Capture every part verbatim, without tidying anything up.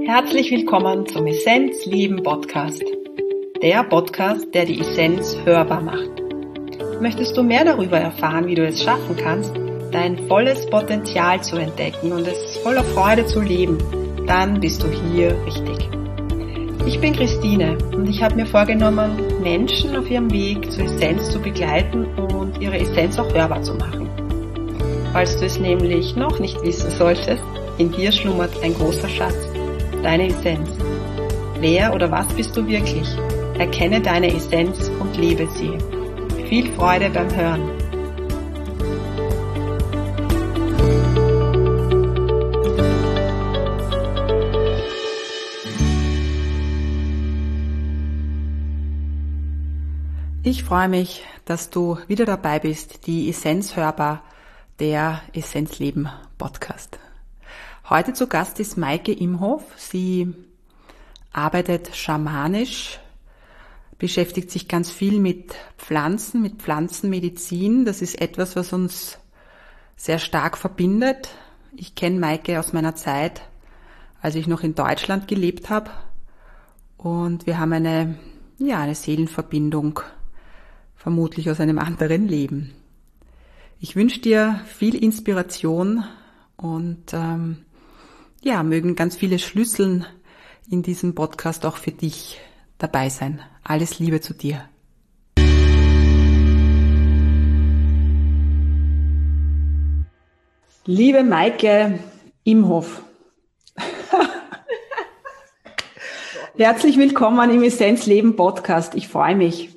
Herzlich willkommen zum Essenz Leben Podcast. Der Podcast, der die Essenz hörbar macht. Möchtest du mehr darüber erfahren, wie du es schaffen kannst, dein volles Potenzial zu entdecken und es voller Freude zu leben, dann bist du hier richtig. Ich bin Christine und ich habe mir vorgenommen, Menschen auf ihrem Weg zur Essenz zu begleiten und ihre Essenz auch hörbar zu machen. Falls du es nämlich noch nicht wissen solltest, in dir schlummert ein großer Schatz, deine Essenz. Wer oder was bist du wirklich? Erkenne deine Essenz und lebe sie. Viel Freude beim Hören. Ich freue mich, dass du wieder dabei bist, die Essenz hörbar, der Essenzleben Podcast. Heute zu Gast ist Maike Imhof. Sie arbeitet schamanisch, beschäftigt sich ganz viel mit Pflanzen, mit Pflanzenmedizin. Das ist etwas, was uns sehr stark verbindet. Ich kenne Maike aus meiner Zeit, als ich noch in Deutschland gelebt habe. Und wir haben eine, ja, eine Seelenverbindung, vermutlich aus einem anderen Leben. Ich wünsche dir viel Inspiration und ähm, ja, mögen ganz viele Schlüsseln in diesem Podcast auch für dich dabei sein. Alles Liebe zu dir. Liebe Maike Imhof, herzlich willkommen im Essenzleben Podcast. Ich freue mich.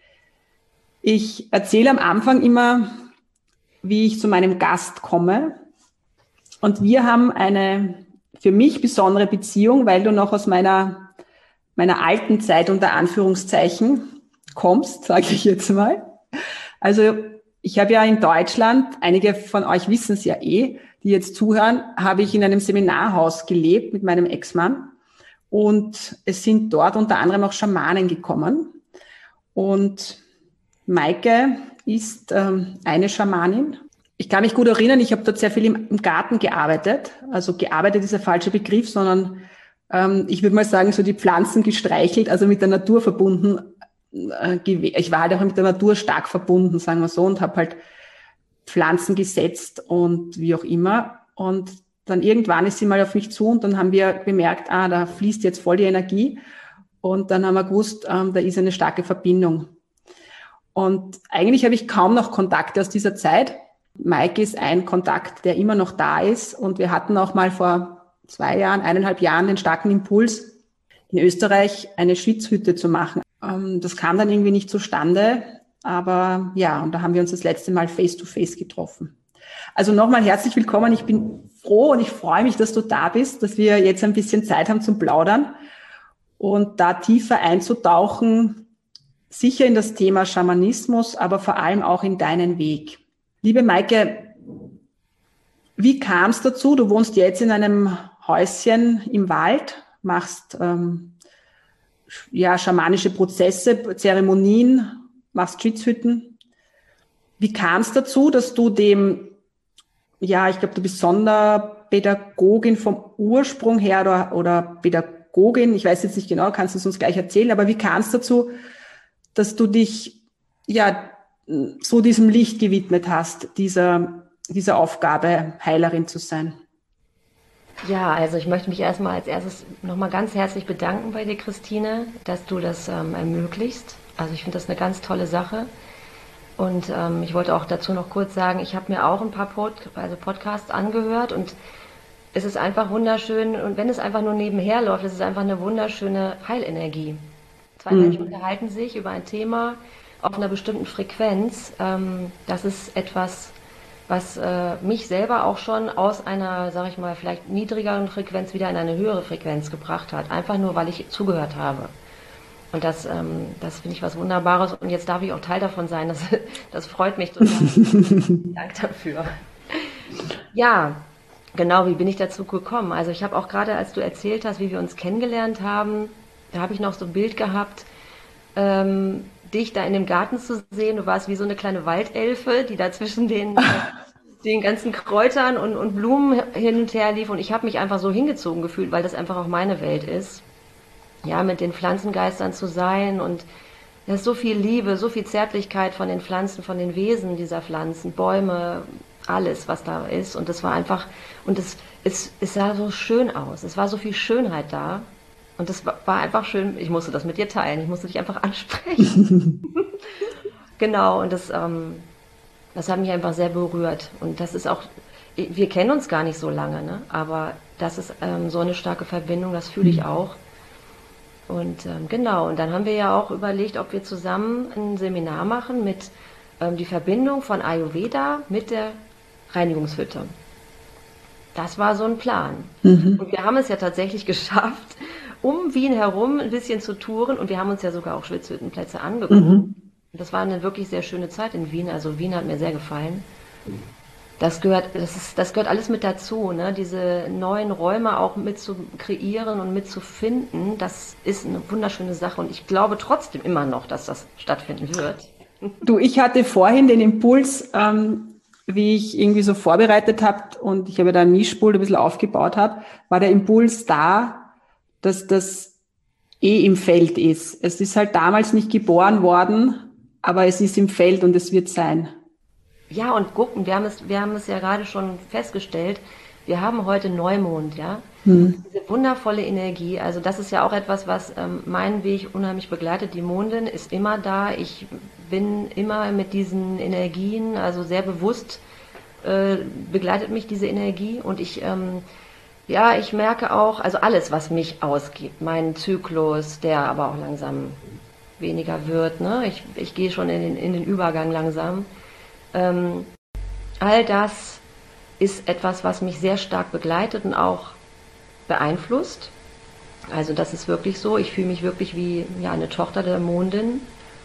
Ich erzähle am Anfang immer, wie ich zu meinem Gast komme. Und wir haben eine für mich besondere Beziehung, weil du noch aus meiner, meiner alten Zeit unter Anführungszeichen kommst, sage ich jetzt mal. Also ich habe ja in Deutschland, einige von euch wissen es ja eh, die jetzt zuhören, habe ich in einem Seminarhaus gelebt mit meinem Ex-Mann. Und es sind dort unter anderem auch Schamanen gekommen. Und Maike ist ähm, eine Schamanin. Ich kann mich gut erinnern, ich habe dort sehr viel im, im Garten gearbeitet. Also gearbeitet ist der falsche Begriff, sondern ähm, ich würde mal sagen, so die Pflanzen gestreichelt, also mit der Natur verbunden. Äh, ich war halt auch mit der Natur stark verbunden, sagen wir so, und habe halt Pflanzen gesetzt und wie auch immer. Und dann irgendwann ist sie mal auf mich zu und dann haben wir bemerkt, ah, da fließt jetzt voll die Energie. Und dann haben wir gewusst, ähm, da ist eine starke Verbindung. Und eigentlich habe ich kaum noch Kontakte aus dieser Zeit. Maike ist ein Kontakt, der immer noch da ist. Und wir hatten auch mal vor zwei Jahren, eineinhalb Jahren den starken Impuls, in Österreich eine Schwitzhütte zu machen. Das kam dann irgendwie nicht zustande. Aber ja, und da haben wir uns das letzte Mal face-to-face getroffen. Also nochmal herzlich willkommen. Ich bin froh und ich freue mich, dass du da bist, dass wir jetzt ein bisschen Zeit haben zum Plaudern und da tiefer einzutauchen, sicher in das Thema Schamanismus, aber vor allem auch in deinen Weg. Liebe Maike, wie kam es dazu? Du wohnst jetzt in einem Häuschen im Wald, machst ähm, ja schamanische Prozesse, Zeremonien, machst Schwitzhütten. Wie kam es dazu, dass du dem, ja, ich glaube, du bist Sonderpädagogin vom Ursprung her oder, oder Pädagogin, ich weiß jetzt nicht genau, kannst du es uns gleich erzählen, aber wie kam es dazu, dass du dich ja so diesem Licht gewidmet hast, dieser, dieser Aufgabe, Heilerin zu sein? Ja, also ich möchte mich erstmal als erstes nochmal ganz herzlich bedanken bei dir, Christine, dass du das ähm, ermöglicht. Also ich finde das eine ganz tolle Sache. Und ähm, ich wollte auch dazu noch kurz sagen, ich habe mir auch ein paar Pod also Podcasts angehört und es ist einfach wunderschön. Und wenn es einfach nur nebenher läuft, es ist einfach eine wunderschöne Heilenergie. Zwei mhm. Menschen unterhalten sich über ein Thema auf einer bestimmten Frequenz. Ähm, das ist etwas, was äh, mich selber auch schon aus einer, sage ich mal, vielleicht niedrigeren Frequenz wieder in eine höhere Frequenz gebracht hat. Einfach nur, weil ich zugehört habe. Und das, ähm, das finde ich was Wunderbares. Und jetzt darf ich auch Teil davon sein. Das, das freut mich total. Danke dafür. Ja, genau, wie bin ich dazu gekommen? Also ich habe auch gerade, als du erzählt hast, wie wir uns kennengelernt haben, da habe ich noch so ein Bild gehabt, ähm, dich da in dem Garten zu sehen. Du warst wie so eine kleine Waldelfe, die da zwischen den den ganzen Kräutern und, und Blumen hin und her lief und ich habe mich einfach so hingezogen gefühlt, weil das einfach auch meine Welt ist. Ja, mit den Pflanzengeistern zu sein und da ist so viel Liebe, so viel Zärtlichkeit von den Pflanzen, von den Wesen dieser Pflanzen, Bäume, alles, was da ist. Und das war einfach, und es, es, es sah so schön aus. Es war so viel Schönheit da. Und das war war einfach schön. Ich musste das mit dir teilen. Ich musste dich einfach ansprechen. Genau, und das, ähm, das hat mich einfach sehr berührt. Und das ist auch, wir kennen uns gar nicht so lange, ne? Aber das ist ähm, so eine starke Verbindung, das fühle ich auch. Und ähm, genau, und dann haben wir ja auch überlegt, ob wir zusammen ein Seminar machen mit ähm, die Verbindung von Ayurveda mit der Reinigungshütte. Das war so ein Plan. Mhm. Und wir haben es ja tatsächlich geschafft, um Wien herum ein bisschen zu touren. Und wir haben uns ja sogar auch Schwitzhüttenplätze angeguckt. Mhm. Das war eine wirklich sehr schöne Zeit in Wien. Also Wien hat mir sehr gefallen. Das gehört, das ist, das gehört alles mit dazu, ne? Diese neuen Räume auch mit zu kreieren und mit zu finden, das ist eine wunderschöne Sache und ich glaube trotzdem immer noch, dass das stattfinden wird. Du, ich hatte vorhin den Impuls, ähm, wie ich irgendwie so vorbereitet habe und ich habe da ein Mischpult ein bisschen aufgebaut habe, war der Impuls da, dass das eh im Feld ist. Es ist halt damals nicht geboren worden, aber es ist im Feld und es wird sein. Ja, und gucken, wir haben es, wir haben es ja gerade schon festgestellt, wir haben heute Neumond, ja. Hm. Diese wundervolle Energie, also das ist ja auch etwas, was ähm, meinen Weg unheimlich begleitet. Die Mondin ist immer da, ich bin immer mit diesen Energien, also sehr bewusst äh, begleitet mich diese Energie und ich, ähm, ja, ich merke auch, also alles, was mich ausgibt, meinen Zyklus, der aber auch langsam weniger wird, ne? Ich, ich gehe schon in den, in den Übergang langsam. Ähm, all das ist etwas, was mich sehr stark begleitet und auch beeinflusst. Also das ist wirklich so. Ich fühle mich wirklich wie ja, eine Tochter der Mondin.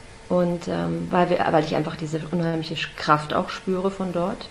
Und ähm, weil, wir, weil ich einfach diese unheimliche Kraft auch spüre von dort.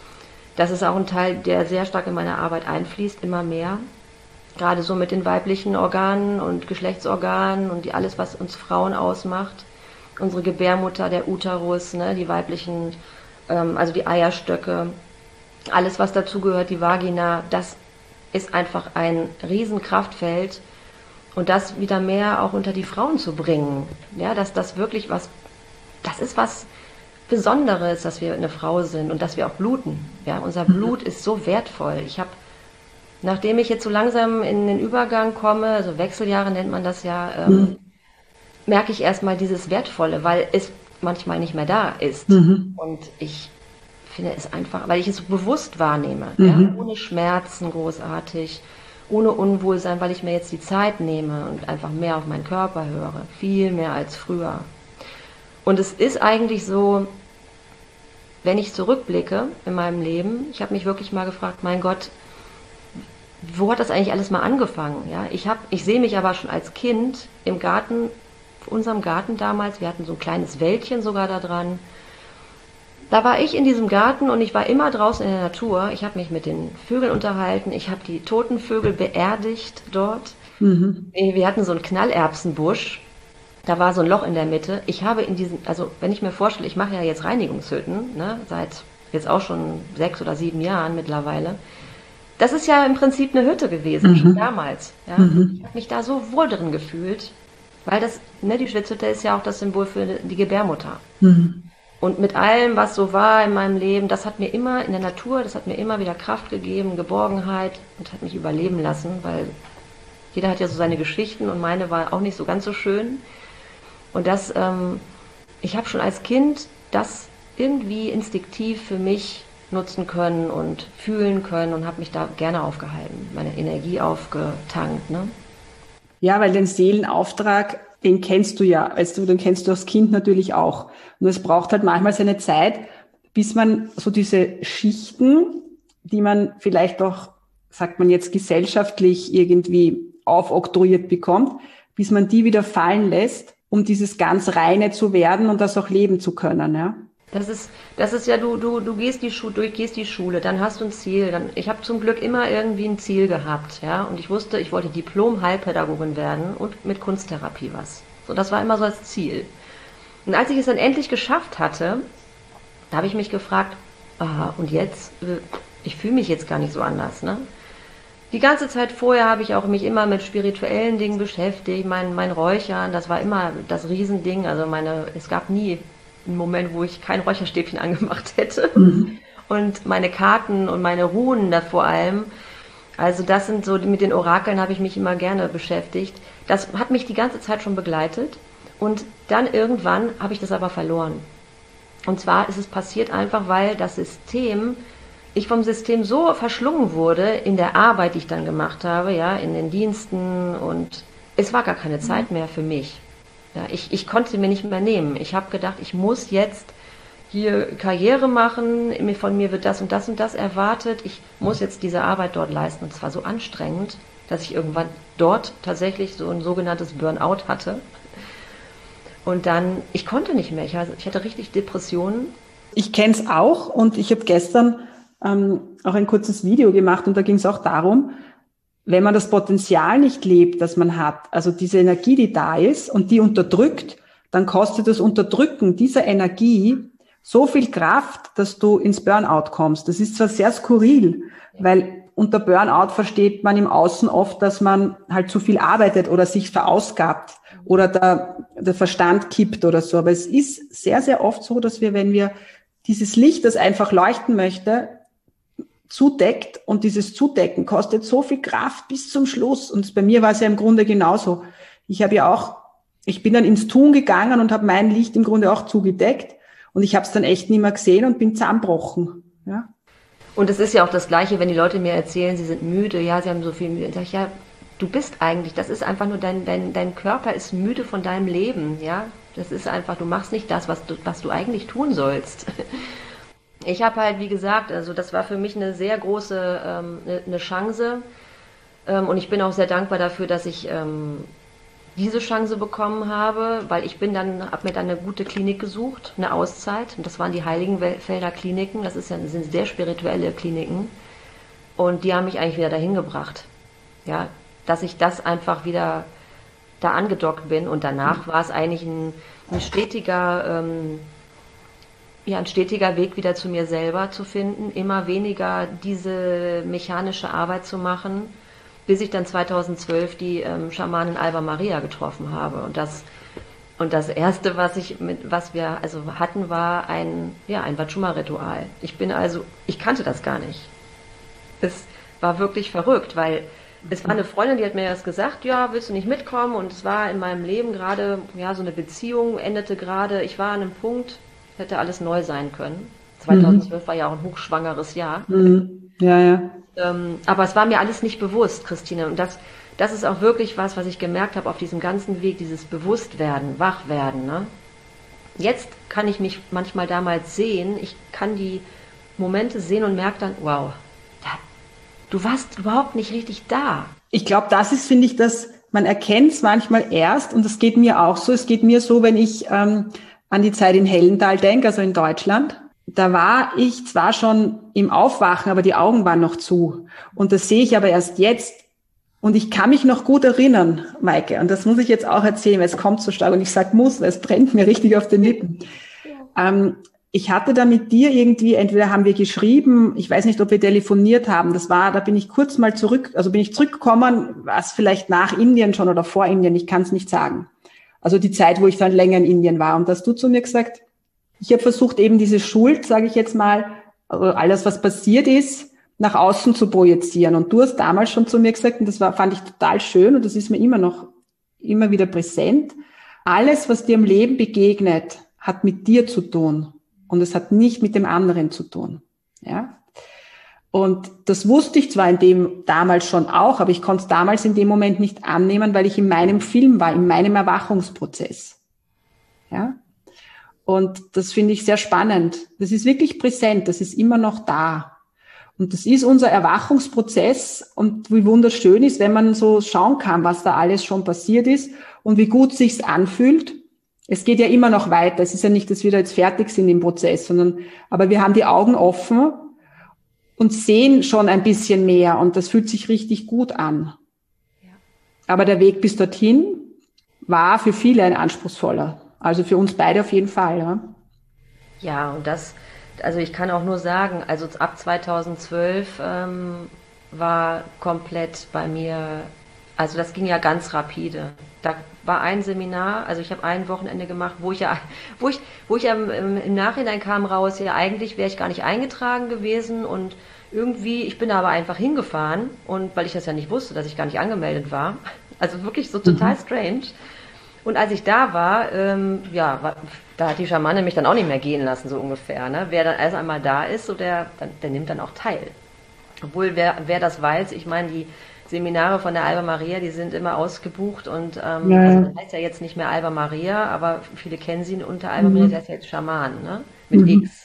Das ist auch ein Teil, der sehr stark in meine Arbeit einfließt, immer mehr. Gerade so mit den weiblichen Organen und Geschlechtsorganen und die, alles, was uns Frauen ausmacht. Unsere Gebärmutter, der Uterus, ne, die weiblichen, ähm, also die Eierstöcke, alles, was dazugehört, die Vagina, das ist einfach ein Riesenkraftfeld. Und das wieder mehr auch unter die Frauen zu bringen, ja, dass das wirklich was, das ist was Besonderes, dass wir eine Frau sind und dass wir auch bluten. Ja, unser Blut ist so wertvoll. Ich habe, nachdem ich jetzt so langsam in den Übergang komme, also Wechseljahre nennt man das ja, ähm, mhm. merke ich erstmal dieses Wertvolle, weil es manchmal nicht mehr da ist. Mhm. Und ich finde es einfach, weil ich es so bewusst wahrnehme, mhm. ja, ohne Schmerzen großartig, ohne Unwohlsein, weil ich mir jetzt die Zeit nehme und einfach mehr auf meinen Körper höre, viel mehr als früher. Und es ist eigentlich so, wenn ich zurückblicke in meinem Leben, ich habe mich wirklich mal gefragt, mein Gott, wo hat das eigentlich alles mal angefangen? Ja, ich habe, ich sehe mich aber schon als Kind im Garten, unserem Garten damals, wir hatten so ein kleines Wäldchen sogar da dran. Da war ich in diesem Garten und ich war immer draußen in der Natur. Ich habe mich mit den Vögeln unterhalten. Ich habe die toten Vögel beerdigt dort. Mhm. Wir hatten so einen Knallerbsenbusch. Da war so ein Loch in der Mitte. Ich habe in diesem, also wenn ich mir vorstelle, ich mache ja jetzt Reinigungshütten, ne, seit jetzt auch schon sechs oder sieben Jahren mittlerweile. Das ist ja im Prinzip eine Hütte gewesen, mhm. schon damals. Ja. Mhm. Ich habe mich da so wohl drin gefühlt, weil das, ne, die Schwitzhütte ist ja auch das Symbol für die Gebärmutter. Mhm. Und mit allem, was so war in meinem Leben, das hat mir immer in der Natur, das hat mir immer wieder Kraft gegeben, Geborgenheit und hat mich überleben lassen, weil jeder hat ja so seine Geschichten und meine war auch nicht so ganz so schön. Und das, ähm, ich habe schon als Kind das irgendwie instinktiv für mich nutzen können und fühlen können und habe mich da gerne aufgehalten, meine Energie aufgetankt, ne? Ja, weil den Seelenauftrag, den kennst du ja, weißt du, den kennst du als Kind natürlich auch. Und es braucht halt manchmal seine Zeit, bis man so diese Schichten, die man vielleicht auch, sagt man jetzt, gesellschaftlich irgendwie aufoktroyiert bekommt, bis man die wieder fallen lässt, um dieses ganz Reine zu werden und das auch leben zu können, ja. Das ist, das ist ja, du, du, du gehst die Schule, du gehst die Schule, dann hast du ein Ziel. Dann, ich habe zum Glück immer irgendwie ein Ziel gehabt, ja. Und ich wusste, ich wollte Diplom-Heilpädagogin werden und mit Kunsttherapie was. So, das war immer so das Ziel. Und als ich es dann endlich geschafft hatte, da habe ich mich gefragt, aha, und jetzt, äh, ich fühle mich jetzt gar nicht so anders, ne? Die ganze Zeit vorher habe ich auch mich immer mit spirituellen Dingen beschäftigt, mein, mein Räuchern, das war immer das Riesending, also meine, es gab nie einen Moment, wo ich kein Räucherstäbchen angemacht hätte. Mhm. Und meine Karten und meine Runen da vor allem, also das sind so, mit den Orakeln habe ich mich immer gerne beschäftigt. Das hat mich die ganze Zeit schon begleitet und dann irgendwann habe ich das aber verloren. Und zwar ist es passiert einfach, weil das System, ich vom System so verschlungen wurde in der Arbeit, die ich dann gemacht habe, ja, in den Diensten, und es war gar keine Zeit mehr für mich. Ja, ich, ich konnte mir nicht mehr nehmen. Ich habe gedacht, ich muss jetzt hier Karriere machen, von mir wird das und das und das erwartet, ich muss jetzt diese Arbeit dort leisten. Und es war so anstrengend, dass ich irgendwann dort tatsächlich so ein sogenanntes Burnout hatte. Und dann, ich konnte nicht mehr, ich hatte, ich hatte richtig Depressionen. Ich kenne es auch und ich habe gestern ähm, auch ein kurzes Video gemacht und da ging es auch darum, wenn man das Potenzial nicht lebt, das man hat, also diese Energie, die da ist und die unterdrückt, dann kostet das Unterdrücken dieser Energie so viel Kraft, dass du ins Burnout kommst. Das ist zwar sehr skurril, weil unter Burnout versteht man im Außen oft, dass man halt zu viel arbeitet oder sich verausgabt oder der, der Verstand kippt oder so. Aber es ist sehr, sehr oft so, dass wir, wenn wir dieses Licht, das einfach leuchten möchte, zudeckt, und dieses Zudecken kostet so viel Kraft bis zum Schluss. Und bei mir war es ja im Grunde genauso. Ich habe ja auch, ich bin dann ins Tun gegangen und habe mein Licht im Grunde auch zugedeckt und ich habe es dann echt nicht mehr gesehen und bin zusammengebrochen. Ja. Und es ist ja auch das Gleiche, wenn die Leute mir erzählen, sie sind müde, ja, sie haben so viel Mühe. Dann sage ich, ja, du bist eigentlich, das ist einfach nur, dein, dein, dein Körper ist müde von deinem Leben, ja. Das ist einfach, du machst nicht das, was du, was du eigentlich tun sollst. Ich habe halt, wie gesagt, also das war für mich eine sehr große ähm, eine, eine Chance, ähm, und ich bin auch sehr dankbar dafür, dass ich ähm, diese Chance bekommen habe, weil ich bin dann, habe mir dann eine gute Klinik gesucht, eine Auszeit, und das waren die Heiligenfelder Kliniken, das ist ja, das sind sehr spirituelle Kliniken, und die haben mich eigentlich wieder dahin gebracht, ja, dass ich das einfach wieder da angedockt bin, und danach war es eigentlich ein, ein stetiger ähm, ja, ein stetiger Weg wieder zu mir selber zu finden, immer weniger diese mechanische Arbeit zu machen, bis ich dann zweitausendzwölf die ähm, Schamanin Alba Maria getroffen habe. Und das, und das erste, was ich mit, was wir also hatten, war ein, ja, ein Wachuma-Ritual. Ich bin also, ich kannte das gar nicht. Es war wirklich verrückt, weil es war eine Freundin, die hat mir das gesagt, ja, willst du nicht mitkommen? Und es war in meinem Leben gerade, ja, so eine Beziehung endete gerade, ich war an einem Punkt, hätte alles neu sein können. zweitausendzwölf mhm. war ja auch ein hochschwangeres Jahr. Mhm. Ja, ja. Ähm, aber es war mir alles nicht bewusst, Christine. Und das, das ist auch wirklich was, was ich gemerkt habe auf diesem ganzen Weg, dieses Bewusstwerden, Wachwerden. Ne? Jetzt kann ich mich manchmal damals sehen, ich kann die Momente sehen und merke dann, wow, da, du warst überhaupt nicht richtig da. Ich glaube, das ist, finde ich, dass man erkennt es manchmal erst, und das geht mir auch so, es geht mir so, wenn ich ähm, an die Zeit in Hellental denke, also in Deutschland. Da war ich zwar schon im Aufwachen, aber die Augen waren noch zu. Und das sehe ich aber erst jetzt. Und ich kann mich noch gut erinnern, Maike, und das muss ich jetzt auch erzählen, weil es kommt so stark und ich sage muss, weil es brennt mir richtig auf den Lippen. Ja. Ähm, ich hatte da mit dir irgendwie, entweder haben wir geschrieben, ich weiß nicht, ob wir telefoniert haben, das war, da bin ich kurz mal zurück, also bin ich zurückgekommen, was vielleicht nach Indien schon oder vor Indien, ich kann es nicht sagen. Also die Zeit, wo ich dann länger in Indien war. Und da hast du zu mir gesagt, ich habe versucht, eben diese Schuld, sage ich jetzt mal, also alles, was passiert ist, nach außen zu projizieren. Und du hast damals schon zu mir gesagt, und das war, fand ich total schön, und das ist mir immer noch, immer wieder präsent, alles, was dir im Leben begegnet, hat mit dir zu tun. Und es hat nicht mit dem anderen zu tun. Ja. Und das wusste ich zwar in dem damals schon auch, aber ich konnte es damals in dem Moment nicht annehmen, weil ich in meinem Film war, in meinem Erwachungsprozess. Ja. Und das finde ich sehr spannend. Das ist wirklich präsent, das ist immer noch da. Und das ist unser Erwachungsprozess, und wie wunderschön ist, wenn man so schauen kann, was da alles schon passiert ist und wie gut sich's anfühlt. Es geht ja immer noch weiter. Es ist ja nicht, dass wir da jetzt fertig sind im Prozess, sondern, aber wir haben die Augen offen und sehen schon ein bisschen mehr, und das fühlt sich richtig gut an. Ja. Aber der Weg bis dorthin war für viele ein anspruchsvoller. Also für uns beide auf jeden Fall. Ja, ja, und das, also ich kann auch nur sagen, also ab zweitausendzwölf ähm, war komplett bei mir, also das ging ja ganz rapide. Da war ein Seminar, also ich habe ein Wochenende gemacht, wo ich ja, wo ich, wo ich ja im, im Nachhinein kam raus, ja eigentlich wäre ich gar nicht eingetragen gewesen und irgendwie, ich bin da aber einfach hingefahren und weil ich das ja nicht wusste, dass ich gar nicht angemeldet war, also wirklich so total strange. Und als ich da war, ähm, ja, war, da hat die Schamane mich dann auch nicht mehr gehen lassen, so ungefähr. Ne? Wer dann erst einmal da ist, so der, der nimmt dann auch teil. Obwohl, wer, wer das weiß, ich meine, die Seminare von der Alba Maria, die sind immer ausgebucht und ähm, Ja. also das heißt ja jetzt nicht mehr Alba Maria, aber viele kennen sie unter Alba Mhm. Maria, das heißt ja jetzt Schaman, ne? Mit Mhm. X.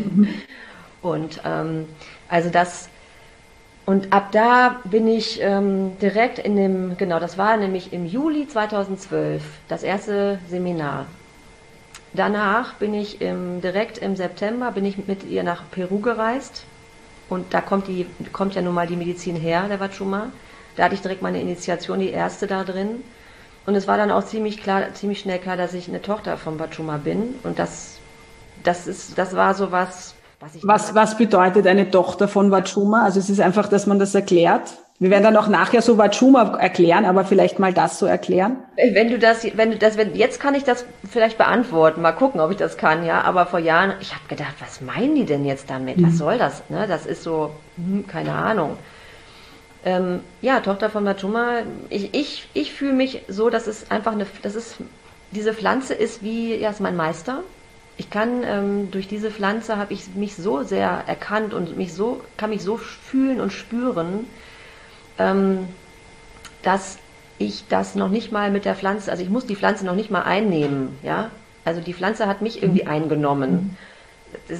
Und ähm, also das, und ab da bin ich ähm, direkt in dem, genau, das war nämlich im Juli zweitausendzwölf, das erste Seminar. Danach bin ich im, direkt im September, bin ich mit ihr nach Peru gereist. Und da kommt, die, kommt ja nun mal die Medizin her, der Wachuma. Da hatte ich direkt meine Initiation, die erste da drin. Und es war dann auch ziemlich klar, ziemlich schnell klar, dass ich eine Tochter vom Wachuma bin. Und das, das ist, das war so was, was ich. Was, was bedeutet eine Tochter von Wachuma? Also es ist einfach, dass man das erklärt. Wir werden dann auch nachher so Wachuma erklären, aber vielleicht mal das so erklären. Wenn du das, wenn du das, wenn, jetzt kann ich das vielleicht beantworten, mal gucken, ob ich das kann, ja. Aber vor Jahren, ich habe gedacht, was meinen die denn jetzt damit? Was soll das? Ne? Das ist so, hm, keine Ahnung. Ähm, ja, Tochter von Wachuma, ich, ich, ich fühle mich so, dass es einfach eine, das ist, diese Pflanze ist wie, ja, ist mein Meister. Ich kann, ähm, durch diese Pflanze habe ich mich so sehr erkannt und mich so, kann mich so fühlen und spüren, ähm, dass ich das noch nicht mal mit der Pflanze, also ich muss die Pflanze noch nicht mal einnehmen, ja. Also die Pflanze hat mich irgendwie eingenommen. Das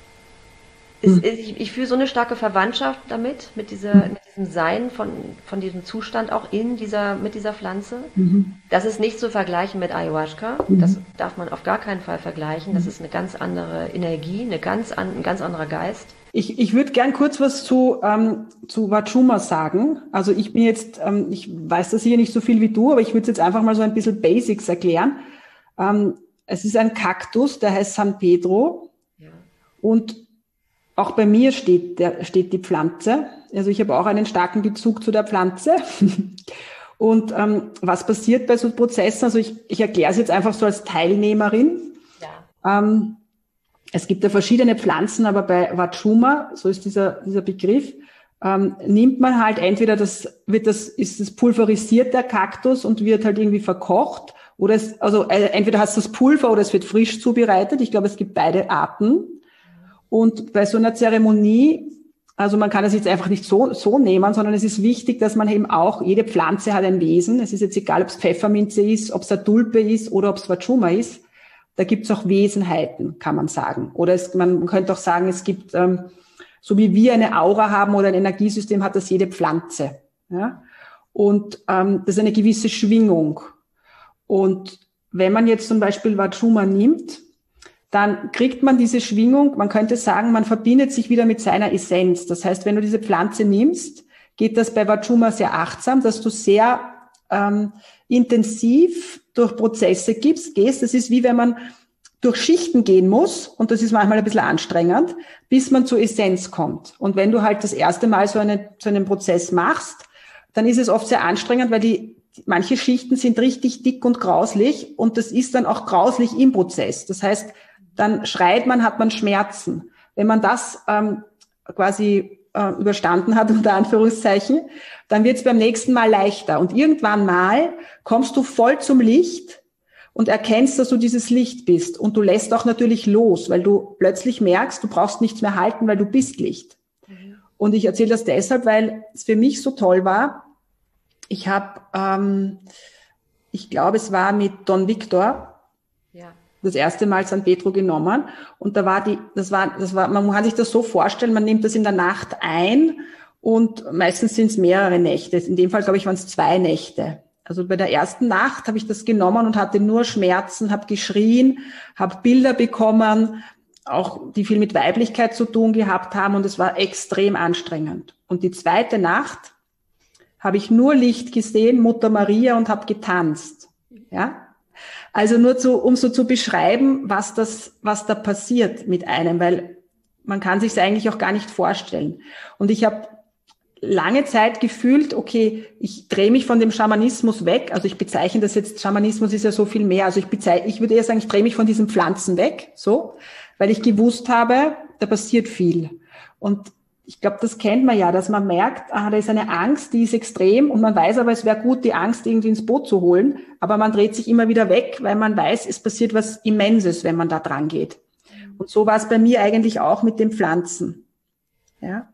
ist, ich, ich fühle so eine starke Verwandtschaft damit, mit dieser, mit diesem Sein von, von diesem Zustand auch in dieser, mit dieser Pflanze. Das ist nicht zu vergleichen mit Ayahuasca. Das darf man auf gar keinen Fall vergleichen. Das ist eine ganz andere Energie, eine ganz an, ein ganz anderer Geist. Ich, ich würde gern kurz was zu, ähm, zu Wachuma sagen. Also ich bin jetzt, ähm, ich weiß das hier nicht so viel wie du, aber ich würde jetzt einfach mal so ein bisschen Basics erklären. Ähm, es ist ein Kaktus, der heißt San Pedro. Ja. Und auch bei mir steht, der, steht die Pflanze. Also ich habe auch einen starken Bezug zu der Pflanze. Und ähm, was passiert bei so Prozessen? Also ich, ich erkläre es jetzt einfach so als Teilnehmerin. Ja. Ähm, es gibt ja verschiedene Pflanzen, aber bei Wachuma, so ist dieser, dieser Begriff, ähm, nimmt man halt entweder das, wird das, ist das pulverisiert, der Kaktus, und wird halt irgendwie verkocht, oder es, also äh, entweder hast du das Pulver oder es wird frisch zubereitet. Ich glaube, es gibt beide Arten. Und bei so einer Zeremonie, also man kann es jetzt einfach nicht so, so nehmen, sondern es ist wichtig, dass man eben auch, jede Pflanze hat ein Wesen. Es ist jetzt egal, ob es Pfefferminze ist, ob es eine Tulpe ist oder ob es Wachuma ist. Da gibt es auch Wesenheiten, kann man sagen. Oder es, man könnte auch sagen, es gibt, ähm, so wie wir eine Aura haben oder ein Energiesystem, hat das jede Pflanze. Ja? Und ähm, das ist eine gewisse Schwingung. Und wenn man jetzt zum Beispiel Wachuma nimmt, dann kriegt man diese Schwingung, man könnte sagen, man verbindet sich wieder mit seiner Essenz. Das heißt, wenn du diese Pflanze nimmst, geht das bei Wachuma sehr achtsam, dass du sehr ähm, intensiv durch Prozesse gibst, gehst. Das ist wie wenn man durch Schichten gehen muss, und das ist manchmal ein bisschen anstrengend, bis man zur Essenz kommt. Und wenn du halt das erste Mal so, eine, so einen Prozess machst, dann ist es oft sehr anstrengend, weil die manche Schichten sind richtig dick und grauslich, und das ist dann auch grauslich im Prozess. Das heißt, dann schreit man, hat man Schmerzen. Wenn man das ähm, quasi äh, überstanden hat, unter Anführungszeichen, dann wird es beim nächsten Mal leichter. Und irgendwann mal kommst du voll zum Licht und erkennst, dass du dieses Licht bist. Und du lässt auch natürlich los, weil du plötzlich merkst, du brauchst nichts mehr halten, weil du bist Licht. Mhm. Und ich erzähle das deshalb, weil es für mich so toll war. Ich habe, ähm, ich glaube, es war mit Don Victor, ja, das erste Mal San Pedro genommen, und da war die, das war, das war, man kann sich das so vorstellen, man nimmt das in der Nacht ein, und meistens sind es mehrere Nächte. In dem Fall, glaube ich, waren es zwei Nächte. Also bei der ersten Nacht habe ich das genommen und hatte nur Schmerzen, habe geschrien, habe Bilder bekommen, auch die viel mit Weiblichkeit zu tun gehabt haben, und es war extrem anstrengend. Und die zweite Nacht habe ich nur Licht gesehen, Mutter Maria, und habe getanzt. Ja? Also nur zu, um so zu beschreiben, was das, was da passiert mit einem, weil man kann sich es eigentlich auch gar nicht vorstellen. Und ich habe lange Zeit gefühlt, okay, ich drehe mich von dem Schamanismus weg. Also ich bezeichne das jetzt, Schamanismus ist ja so viel mehr. Also ich bezeichne, ich würde eher sagen, ich drehe mich von diesen Pflanzen weg, so, weil ich gewusst habe, da passiert viel. Und ich glaube, das kennt man ja, dass man merkt, ah, da ist eine Angst, die ist extrem und man weiß aber, es wäre gut, die Angst irgendwie ins Boot zu holen. Aber man dreht sich immer wieder weg, weil man weiß, es passiert was Immenses, wenn man da dran geht. Und so war es bei mir eigentlich auch mit den Pflanzen. Ja.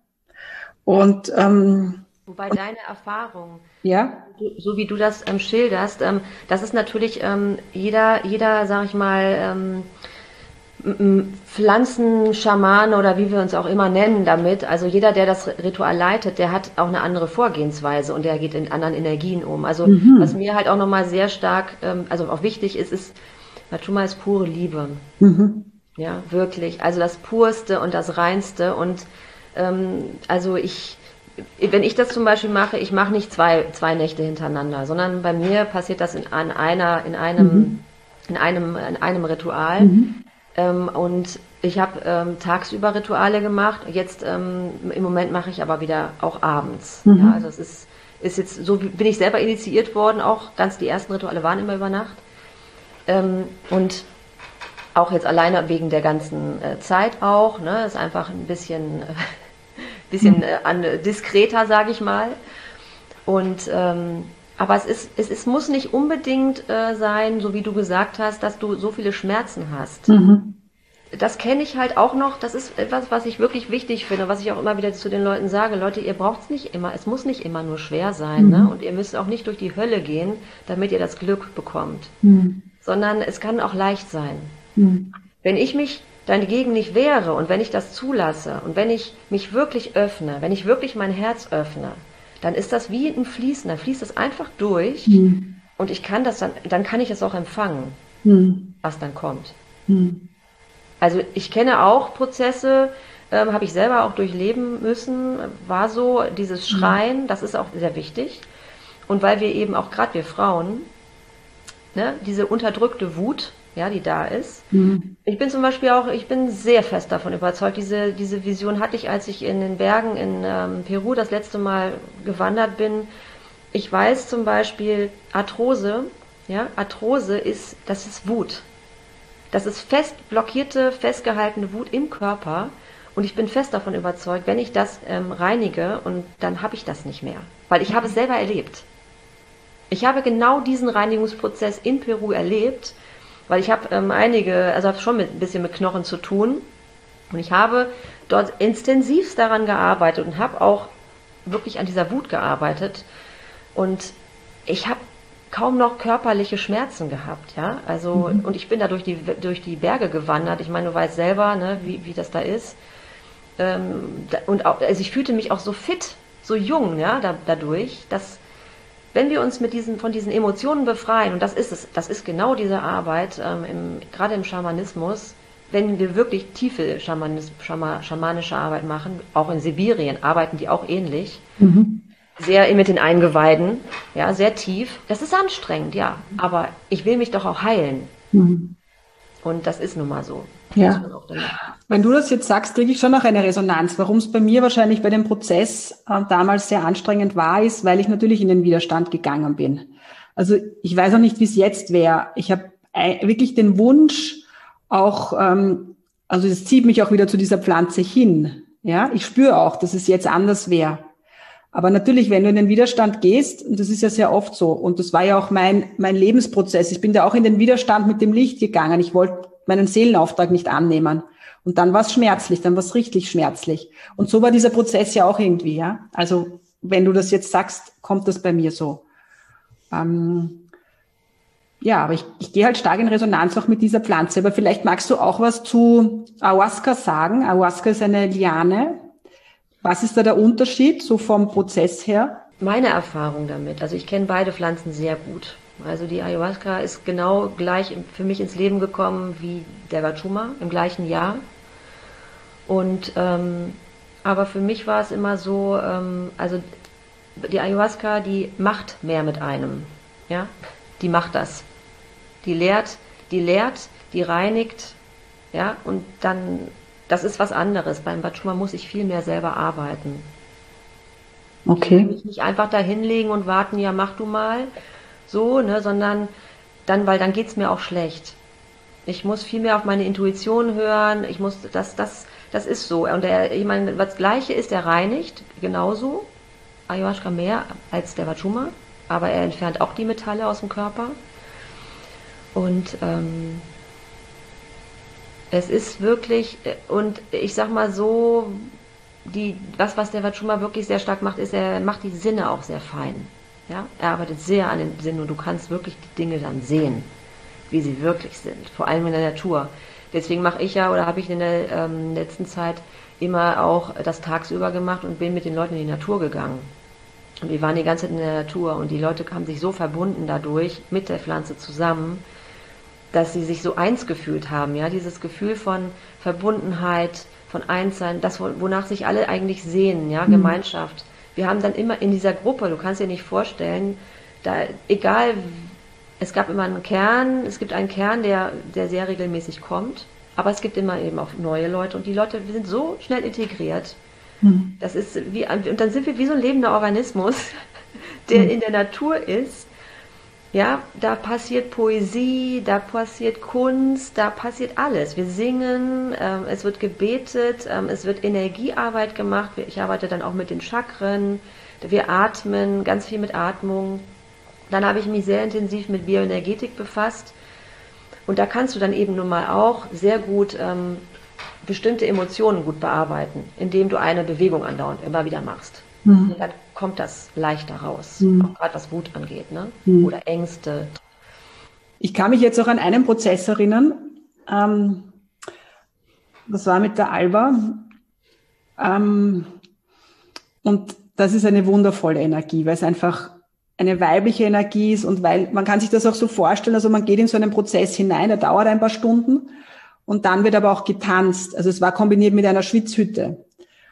Und ähm, wobei deine Erfahrung, ja, so wie du das ähm, schilderst, ähm, das ist natürlich ähm, jeder, jeder, sag ich mal, ähm, Pflanzenschamane oder wie wir uns auch immer nennen damit, also jeder, der das Ritual leitet, der hat auch eine andere Vorgehensweise und der geht in anderen Energien um. Also mhm. was mir halt auch nochmal sehr stark, ähm, also auch wichtig ist, ist, Wachuma ist pure Liebe. Mhm. Ja, wirklich. Also das Purste und das Reinste und ähm, also ich, wenn ich das zum Beispiel mache, ich mache nicht zwei, zwei Nächte hintereinander, sondern bei mir passiert das in, an einer, in einem, mhm. in einem, in einem Ritual. Mhm. Ähm, und ich habe ähm, tagsüber Rituale gemacht. Jetzt ähm, im Moment mache ich aber wieder auch abends. Mhm. Ja, also es ist, ist jetzt so bin ich selber initiiert worden. Auch ganz die ersten Rituale waren immer über Nacht. Ähm, und auch jetzt alleine wegen der ganzen äh, Zeit auch, ne, ist einfach ein bisschen, äh, bisschen äh, an, diskreter, sage ich mal. Und ähm, aber es ist, es, es muss nicht unbedingt äh, sein, so wie du gesagt hast, dass du so viele Schmerzen hast. Mhm. Das kenne ich halt auch noch. Das ist etwas, was ich wirklich wichtig finde, was ich auch immer wieder zu den Leuten sage. Leute, ihr braucht es nicht immer. Es muss nicht immer nur schwer sein, mhm. ne? Und ihr müsst auch nicht durch die Hölle gehen, damit ihr das Glück bekommt, mhm. sondern es kann auch leicht sein. Hm. Wenn ich mich dagegen nicht wehre und wenn ich das zulasse und wenn ich mich wirklich öffne, wenn ich wirklich mein Herz öffne, dann ist das wie ein Fließen, dann fließt das einfach durch hm. und ich kann das dann, dann kann ich es auch empfangen, hm. was dann kommt. Hm. Also ich kenne auch Prozesse, ähm, habe ich selber auch durchleben müssen, war so dieses Schreien, hm. das ist auch sehr wichtig und weil wir eben auch gerade wir Frauen, ne, diese unterdrückte Wut, ja, die da ist. Mhm. Ich bin zum Beispiel auch, ich bin sehr fest davon überzeugt, diese, diese Vision hatte ich, als ich in den Bergen in ähm, Peru das letzte Mal gewandert bin. Ich weiß zum Beispiel, Arthrose, ja, Arthrose ist, das ist Wut. Das ist fest blockierte, festgehaltene Wut im Körper und ich bin fest davon überzeugt, wenn ich das ähm, reinige und dann habe ich das nicht mehr, weil ich habe es selber erlebt. Ich habe genau diesen Reinigungsprozess in Peru erlebt, weil ich habe ähm, einige, also habe schon mit, ein bisschen mit Knochen zu tun und ich habe dort intensivst daran gearbeitet und habe auch wirklich an dieser Wut gearbeitet und ich habe kaum noch körperliche Schmerzen gehabt, ja, also mhm. und ich bin da durch die, durch die Berge gewandert, ich meine, du weißt selber, ne, wie, wie das da ist ähm, und auch, also ich fühlte mich auch so fit, so jung, ja, da, dadurch, dass wenn wir uns mit diesen, von diesen Emotionen befreien, und das ist es, das ist genau diese Arbeit, ähm, im, gerade im Schamanismus, wenn wir wirklich tiefe Schamanis, Schama, schamanische Arbeit machen, auch in Sibirien arbeiten die auch ähnlich, mhm. sehr mit den Eingeweiden, ja, sehr tief. Das ist anstrengend, ja, aber ich will mich doch auch heilen. Mhm. Und das ist nun mal so. Ja. Wenn du das jetzt sagst, kriege ich schon noch eine Resonanz. Warum es bei mir wahrscheinlich bei dem Prozess äh, damals sehr anstrengend war, ist, weil ich natürlich in den Widerstand gegangen bin. Also ich weiß auch nicht, wie es jetzt wäre. Ich habe wirklich den Wunsch, auch, ähm, also es zieht mich auch wieder zu dieser Pflanze hin. Ja, ich spüre auch, dass es jetzt anders wäre. Aber natürlich, wenn du in den Widerstand gehst, und das ist ja sehr oft so, und das war ja auch mein mein Lebensprozess, ich bin da auch in den Widerstand mit dem Licht gegangen. Ich wollte meinen Seelenauftrag nicht annehmen. Und dann war es schmerzlich, dann war es richtig schmerzlich. Und so war dieser Prozess ja auch irgendwie, ja. Also wenn du das jetzt sagst, kommt das bei mir so. Ähm, ja, aber ich, ich gehe halt stark in Resonanz auch mit dieser Pflanze. Aber vielleicht magst du auch was zu Ayahuasca sagen. Ayahuasca ist eine Liane. Was ist da der Unterschied, so vom Prozess her? Meine Erfahrung damit, also ich kenne beide Pflanzen sehr gut. Also die Ayahuasca ist genau gleich für mich ins Leben gekommen wie der Wachuma im gleichen Jahr. Und ähm, aber für mich war es immer so, ähm, also die Ayahuasca, die macht mehr mit einem, ja, die macht das, die lehrt, die lehrt, die reinigt, ja, und dann Das ist was anderes. Beim Wachuma muss ich viel mehr selber arbeiten. Okay. Ich kann mich nicht einfach da hinlegen und warten, ja, mach du mal, so, ne, sondern dann, weil dann geht's mir auch schlecht. Ich muss viel mehr auf meine Intuition hören, ich muss, das, das, das ist so. Und der, ich meine, das Gleiche ist, er reinigt, genauso, Ayahuasca mehr als der Wachuma, aber er entfernt auch die Metalle aus dem Körper. Und ähm, es ist wirklich, und ich sag mal so, die, das, was der Wachuma wirklich sehr stark macht, ist, er macht die Sinne auch sehr fein. Ja? Er arbeitet sehr an den Sinnen und du kannst wirklich die Dinge dann sehen, wie sie wirklich sind, vor allem in der Natur. Deswegen mache ich ja, oder habe ich in der ähm, letzten Zeit immer auch das tagsüber gemacht und bin mit den Leuten in die Natur gegangen. Und wir waren die ganze Zeit in der Natur und die Leute haben sich so verbunden dadurch, mit der Pflanze zusammen, dass sie sich so eins gefühlt haben. Ja? Dieses Gefühl von Verbundenheit, von Einssein, das, wonach sich alle eigentlich sehen, ja, Gemeinschaft. Wir haben dann immer in dieser Gruppe, du kannst dir nicht vorstellen, da, egal, es gab immer einen Kern, es gibt einen Kern, der, der sehr regelmäßig kommt, aber es gibt immer eben auch neue Leute und die Leute sind so schnell integriert. Mhm. Das ist wie, und dann sind wir wie so ein lebender Organismus, der mhm. in der Natur ist. Ja, da passiert Poesie, da passiert Kunst, da passiert alles. Wir singen, ähm, es wird gebetet, ähm, es wird Energiearbeit gemacht. Ich arbeite dann auch mit den Chakren, wir atmen, ganz viel mit Atmung. Dann habe ich mich sehr intensiv mit Bioenergetik befasst. Und da kannst du dann eben nun mal auch sehr gut ähm, bestimmte Emotionen gut bearbeiten, indem du eine Bewegung andauernd immer wieder machst. Mhm. Und dann kommt das leichter raus, mhm. auch gerade was Wut angeht, ne? Mhm. Oder Ängste. Ich kann mich jetzt auch an einen Prozess erinnern, ähm, das war mit der Alba, ähm, und das ist eine wundervolle Energie, weil es einfach eine weibliche Energie ist und weil, man kann sich das auch so vorstellen, also man geht in so einen Prozess hinein, der dauert ein paar Stunden und dann wird aber auch getanzt, also es war kombiniert mit einer Schwitzhütte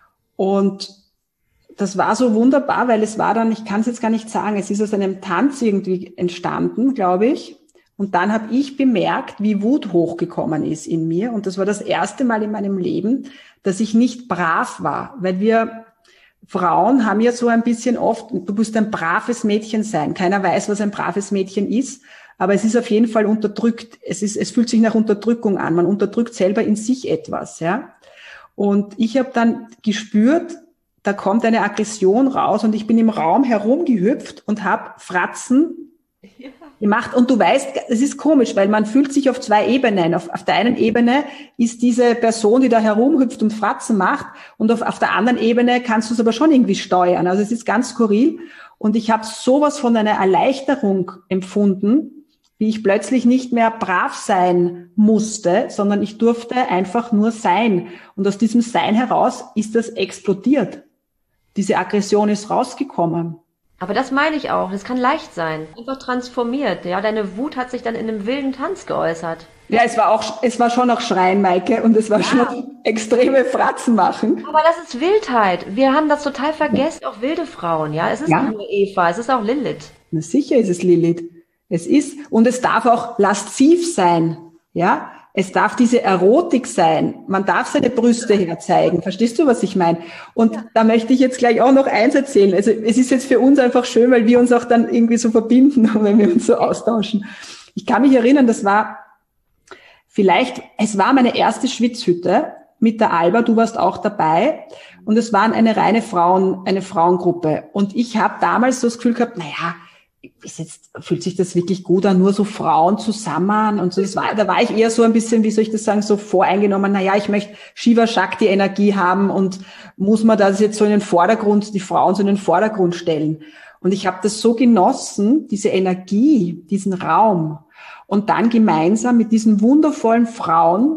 und das war so wunderbar, weil es war dann, ich kann es jetzt gar nicht sagen, es ist aus einem Tanz irgendwie entstanden, glaube ich. Und dann habe ich bemerkt, wie Wut hochgekommen ist in mir. Und das war das erste Mal in meinem Leben, dass ich nicht brav war. Weil wir Frauen haben ja so ein bisschen oft, du musst ein braves Mädchen sein. Keiner weiß, was ein braves Mädchen ist. Aber es ist auf jeden Fall unterdrückt. Es ist, es fühlt sich nach Unterdrückung an. Man unterdrückt selber in sich etwas, ja. Und ich habe dann gespürt, da kommt eine Aggression raus und ich bin im Raum herumgehüpft und habe Fratzen ja. gemacht. Und du weißt, es ist komisch, weil man fühlt sich auf zwei Ebenen. Auf, auf der einen Ebene ist diese Person, die da herumhüpft und Fratzen macht und auf, auf der anderen Ebene kannst du es aber schon irgendwie steuern. Also es ist ganz skurril und ich habe sowas von einer Erleichterung empfunden, wie ich plötzlich nicht mehr brav sein musste, sondern ich durfte einfach nur sein. Und aus diesem Sein heraus ist das explodiert. Diese Aggression ist rausgekommen. Aber das meine ich auch. Das kann leicht sein. Einfach transformiert. Ja, deine Wut hat sich dann in einem wilden Tanz geäußert. Ja, es war auch, es war schon auch Schreien, Maike, und es war ja. schon extreme Fratzen machen. Aber das ist Wildheit. Wir haben das total vergessen. Auch wilde Frauen, ja. Es ist ja. nicht nur Eva, es ist auch Lilith. Na sicher ist es Lilith. Es ist, und es darf auch lasziv sein, ja. Es darf diese Erotik sein. Man darf seine Brüste herzeigen. Verstehst du, was ich meine? Und ja. da möchte ich jetzt gleich auch noch eins erzählen. Also es ist jetzt für uns einfach schön, weil wir uns auch dann irgendwie so verbinden, wenn wir uns so austauschen. Ich kann mich erinnern, das war vielleicht, es war meine erste Schwitzhütte mit der Alba. Du warst auch dabei. Und es waren eine reine Frauen, eine Frauengruppe. Und ich habe damals so das Gefühl gehabt, naja, ist jetzt, fühlt sich das wirklich gut an, nur so Frauen zusammen und so. Das war, da war ich eher so ein bisschen, wie soll ich das sagen, so voreingenommen. Naja, ich möchte Shiva Shakti Energie haben und muss man das jetzt so in den Vordergrund, die Frauen so in den Vordergrund stellen. Und ich habe das so genossen, diese Energie, diesen Raum. Und dann gemeinsam mit diesen wundervollen Frauen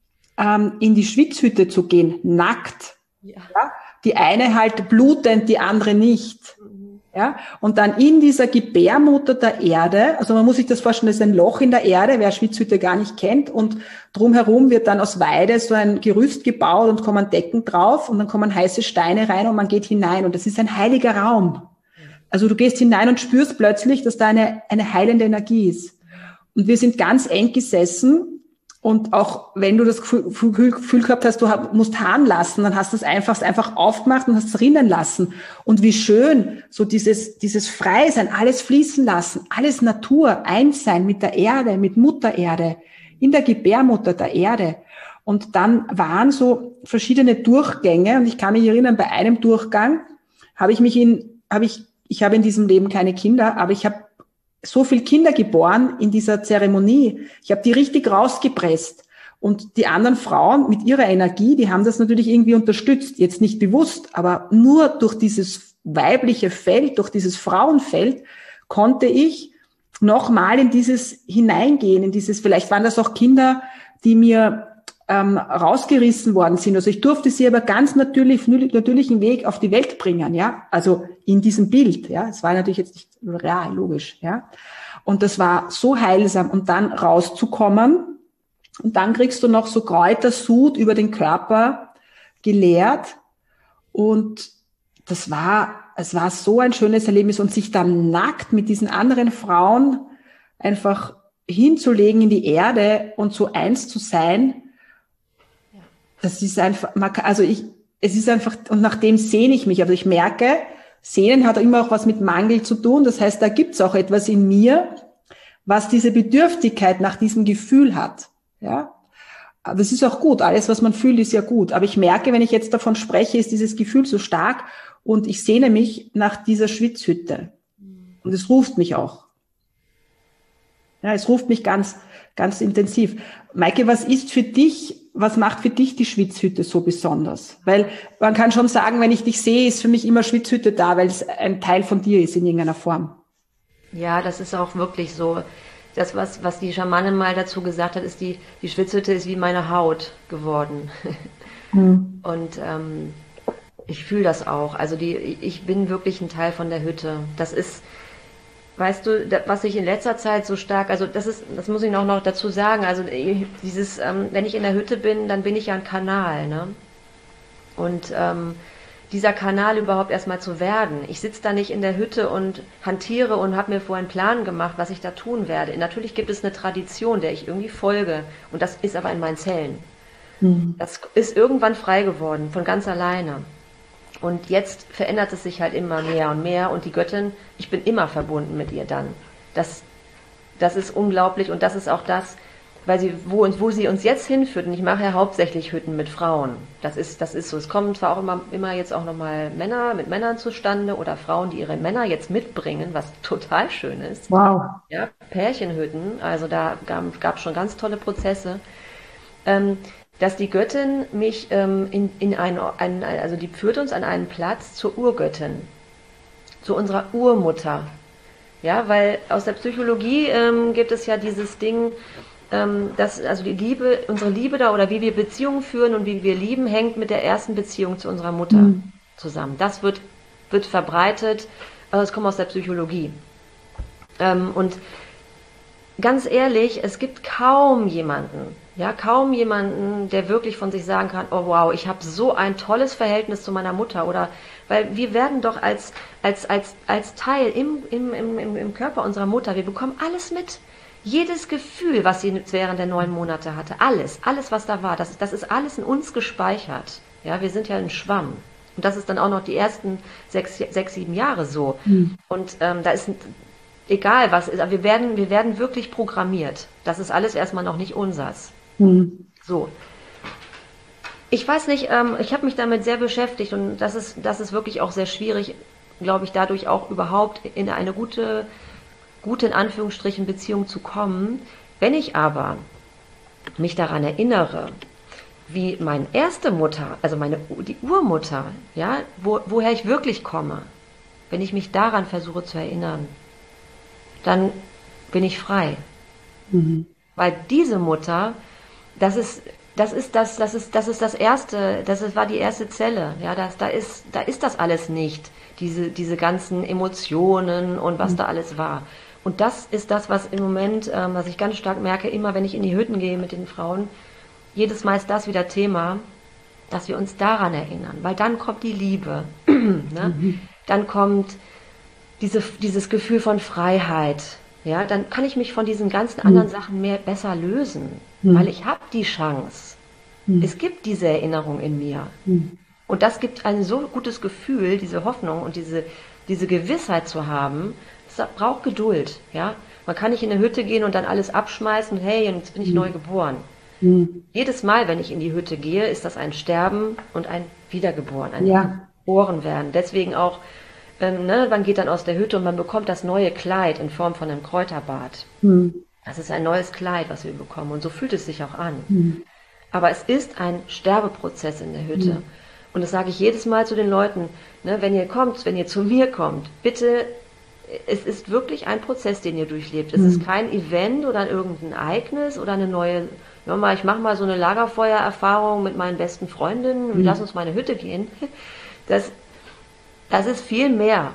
ähm, in die Schwitzhütte zu gehen, nackt. Ja. Ja? Die eine halt blutend, die andere nicht. Ja, und dann in dieser Gebärmutter der Erde, also man muss sich das vorstellen, das ist ein Loch in der Erde, wer Schwitzhütte gar nicht kennt, und drumherum wird dann aus Weide so ein Gerüst gebaut und kommen Decken drauf und dann kommen heiße Steine rein und man geht hinein und das ist ein heiliger Raum. Also du gehst hinein und spürst plötzlich, dass da eine, eine heilende Energie ist. Und wir sind ganz eng gesessen Und auch wenn du das Gefühl, Gefühl gehabt hast, du musst harren lassen, dann hast du es einfach, einfach aufgemacht und hast es rinnen lassen. Und wie schön, so dieses, dieses Freisein, alles fließen lassen, alles Natur, eins sein mit der Erde, mit Mutter Erde, in der Gebärmutter der Erde. Und dann waren so verschiedene Durchgänge. Und ich kann mich erinnern, bei einem Durchgang habe ich mich in, habe ich, ich habe in diesem Leben keine Kinder, aber ich habe so viel Kinder geboren in dieser Zeremonie. Ich habe die richtig rausgepresst. Und die anderen Frauen mit ihrer Energie, die haben das natürlich irgendwie unterstützt. Jetzt nicht bewusst, aber nur durch dieses weibliche Feld, durch dieses Frauenfeld konnte ich nochmal in dieses hineingehen, in dieses, vielleicht waren das auch Kinder, die mir ähm, rausgerissen worden sind. Also ich durfte sie aber ganz natürlich, natürlichen Weg auf die Welt bringen, ja. Also in diesem Bild, ja. Es war natürlich jetzt nicht real, logisch, ja. Und das war so heilsam. Und dann rauszukommen. Und dann kriegst du noch so Kräutersud über den Körper geleert. Und das war, es war so ein schönes Erlebnis. Und sich dann nackt mit diesen anderen Frauen einfach hinzulegen in die Erde und so eins zu sein, das ist einfach, also ich, es ist einfach, und nach dem sehne ich mich. Also ich merke, Sehnen hat immer auch was mit Mangel zu tun. Das heißt, da gibt's auch etwas in mir, was diese Bedürftigkeit nach diesem Gefühl hat. Ja, aber es ist auch gut. Alles, was man fühlt, ist ja gut. Aber ich merke, wenn ich jetzt davon spreche, ist dieses Gefühl so stark und ich sehne mich nach dieser Schwitzhütte. Und es ruft mich auch. Ja, es ruft mich ganz, ganz intensiv. Maike, was ist für dich, was macht für dich die Schwitzhütte so besonders? Weil man kann schon sagen, wenn ich dich sehe, ist für mich immer Schwitzhütte da, weil es ein Teil von dir ist in irgendeiner Form. Ja, das ist auch wirklich so. Das, was, was die Schamanin mal dazu gesagt hat, ist, die, die Schwitzhütte ist wie meine Haut geworden. Mhm. Und ähm, ich fühle das auch. Also die, ich bin wirklich ein Teil von der Hütte. Das ist, weißt du, was ich in letzter Zeit so stark, also das ist, das muss ich auch noch dazu sagen, also dieses, ähm, wenn ich in der Hütte bin, dann bin ich ja ein Kanal, ne? Und ähm, dieser Kanal überhaupt erstmal zu werden. Ich sitze da nicht in der Hütte und hantiere und habe mir vorher einen Plan gemacht, was ich da tun werde. Natürlich gibt es eine Tradition, der ich irgendwie folge, und das ist aber in meinen Zellen. Mhm. Das ist irgendwann frei geworden, von ganz alleine. Und jetzt verändert es sich halt immer mehr und mehr, und die Göttin, ich bin immer verbunden mit ihr dann. Das, das ist unglaublich, und das ist auch das, weil sie, wo, wo sie uns jetzt hinführt, und ich mache ja hauptsächlich Hütten mit Frauen. Das ist, das ist so. Es kommen zwar auch immer, immer jetzt auch nochmal Männer mit Männern zustande oder Frauen, die ihre Männer jetzt mitbringen, was total schön ist. Wow. Ja, Pärchenhütten, also da gab es schon ganz tolle Prozesse. Ähm, dass die Göttin mich ähm, in, in ein, ein, also die führt uns an einen Platz zur Urgöttin, zu unserer Urmutter. Ja, weil aus der Psychologie ähm, gibt es ja dieses Ding, ähm, dass also die Liebe, unsere Liebe da, oder wie wir Beziehungen führen und wie wir lieben, hängt mit der ersten Beziehung zu unserer Mutter mhm. zusammen. Das wird, wird verbreitet, also es kommt aus der Psychologie. Ähm, und ganz ehrlich, es gibt kaum jemanden, ja, kaum jemanden, der wirklich von sich sagen kann, oh wow, ich habe so ein tolles Verhältnis zu meiner Mutter, oder, weil wir werden doch als, als, als, als Teil im, im, im, im Körper unserer Mutter, wir bekommen alles mit. Jedes Gefühl, was sie während der neun Monate hatte, alles, alles, was da war, das, das ist alles in uns gespeichert. Ja, wir sind ja ein Schwamm. Und das ist dann auch noch die ersten sechs, sechs sieben Jahre so. Mhm. Und ähm, da ist, egal was ist, aber wir werden, wir werden wirklich programmiert. Das ist alles erstmal noch nicht unsers. Mhm. So. Ich weiß nicht, ähm, ich habe mich damit sehr beschäftigt, und das ist, das ist wirklich auch sehr schwierig, glaube ich, dadurch auch überhaupt in eine gute, gute in Anführungsstrichen Beziehung zu kommen. Wenn ich aber mich daran erinnere, wie meine erste Mutter, also meine, die Urmutter, ja, wo, woher ich wirklich komme, wenn ich mich daran versuche zu erinnern, dann bin ich frei. Mhm. Weil diese Mutter, das ist, das ist das, das ist, das ist das erste, das ist, war die erste Zelle. Ja, das, da ist, da ist das alles nicht. Diese, diese ganzen Emotionen und was mhm. da alles war. Und das ist das, was im Moment, ähm, was ich ganz stark merke, immer wenn ich in die Hütten gehe mit den Frauen, jedes Mal ist das wieder Thema, dass wir uns daran erinnern. Weil dann kommt die Liebe. ne? mhm. Dann kommt diese, dieses Gefühl von Freiheit. ja, dann kann ich mich von diesen ganzen anderen Sachen mehr besser lösen, weil ich habe die Chance. Es gibt diese Erinnerung in mir. Und das gibt ein so gutes Gefühl, diese Hoffnung und diese, diese Gewissheit zu haben. Das braucht Geduld, ja. Man kann nicht in eine Hütte gehen und dann alles abschmeißen und hey, jetzt bin ich neu geboren. Jedes Mal, wenn ich in die Hütte gehe, ist das ein Sterben und ein Wiedergeboren, ein Ja. Geborenwerden. Deswegen auch, ähm, ne, man geht dann aus der Hütte und man bekommt das neue Kleid in Form von einem Kräuterbad. Das ist ein neues Kleid, was wir bekommen. Und so fühlt es sich auch an. Aber es ist ein Sterbeprozess in der Hütte. Und das sage ich jedes Mal zu den Leuten, ne, wenn ihr kommt, wenn ihr zu mir kommt, bitte, es ist wirklich ein Prozess, den ihr durchlebt. Es ist kein Event oder irgendein Ereignis oder eine neue, ja, mal, ich mache mal so eine Lagerfeuererfahrung mit meinen besten Freundinnen, wir lassen uns mal in eine Hütte gehen. Das, das ist viel mehr.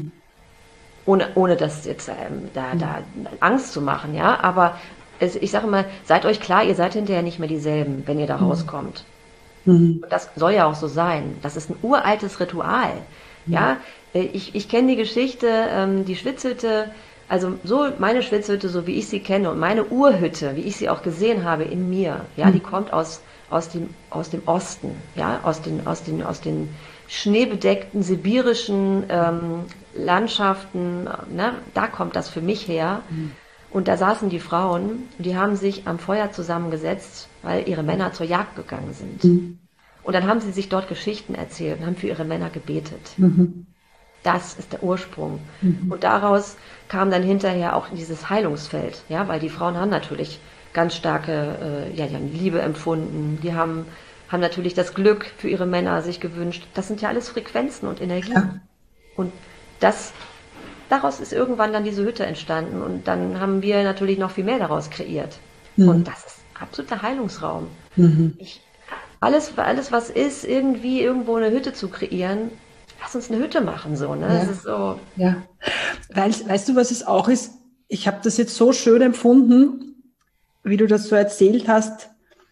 Ohne, ohne das jetzt ähm, da, da Angst zu machen, ja. Aber es, ich sage immer, seid euch klar, ihr seid hinterher nicht mehr dieselben, wenn ihr da rauskommt. Und das soll ja auch so sein. Das ist ein uraltes Ritual. Ja, ich, ich kenne die Geschichte, ähm, die Schwitzhütte, also so meine Schwitzhütte, so wie ich sie kenne und meine Urhütte, wie ich sie auch gesehen habe in mir, ja, die kommt aus, aus, dem, aus dem Osten, ja, aus den, aus den, aus den schneebedeckten sibirischen ähm, Landschaften, ne, da kommt das für mich her. Und da saßen die Frauen, die haben sich am Feuer zusammengesetzt, weil ihre Männer zur Jagd gegangen sind. Mhm. Und dann haben sie sich dort Geschichten erzählt und haben für ihre Männer gebetet. Mhm. Das ist der Ursprung. Mhm. Und daraus kam dann hinterher auch dieses Heilungsfeld, ja, weil die Frauen haben natürlich ganz starke, äh, ja, die haben Liebe empfunden, die haben, haben natürlich das Glück für ihre Männer sich gewünscht. Das sind ja alles Frequenzen und Energien. Ja. Und das daraus ist irgendwann dann diese Hütte entstanden und dann haben wir natürlich noch viel mehr daraus kreiert. Mhm. Und das ist absoluter Heilungsraum. Mhm. Ich, alles, alles, was ist, irgendwie irgendwo eine Hütte zu kreieren, lass uns eine Hütte machen, so, ne? Ja. Das ist so. Ja. Weißt, weißt du, was es auch ist? Ich habe das jetzt so schön empfunden, wie du das so erzählt hast,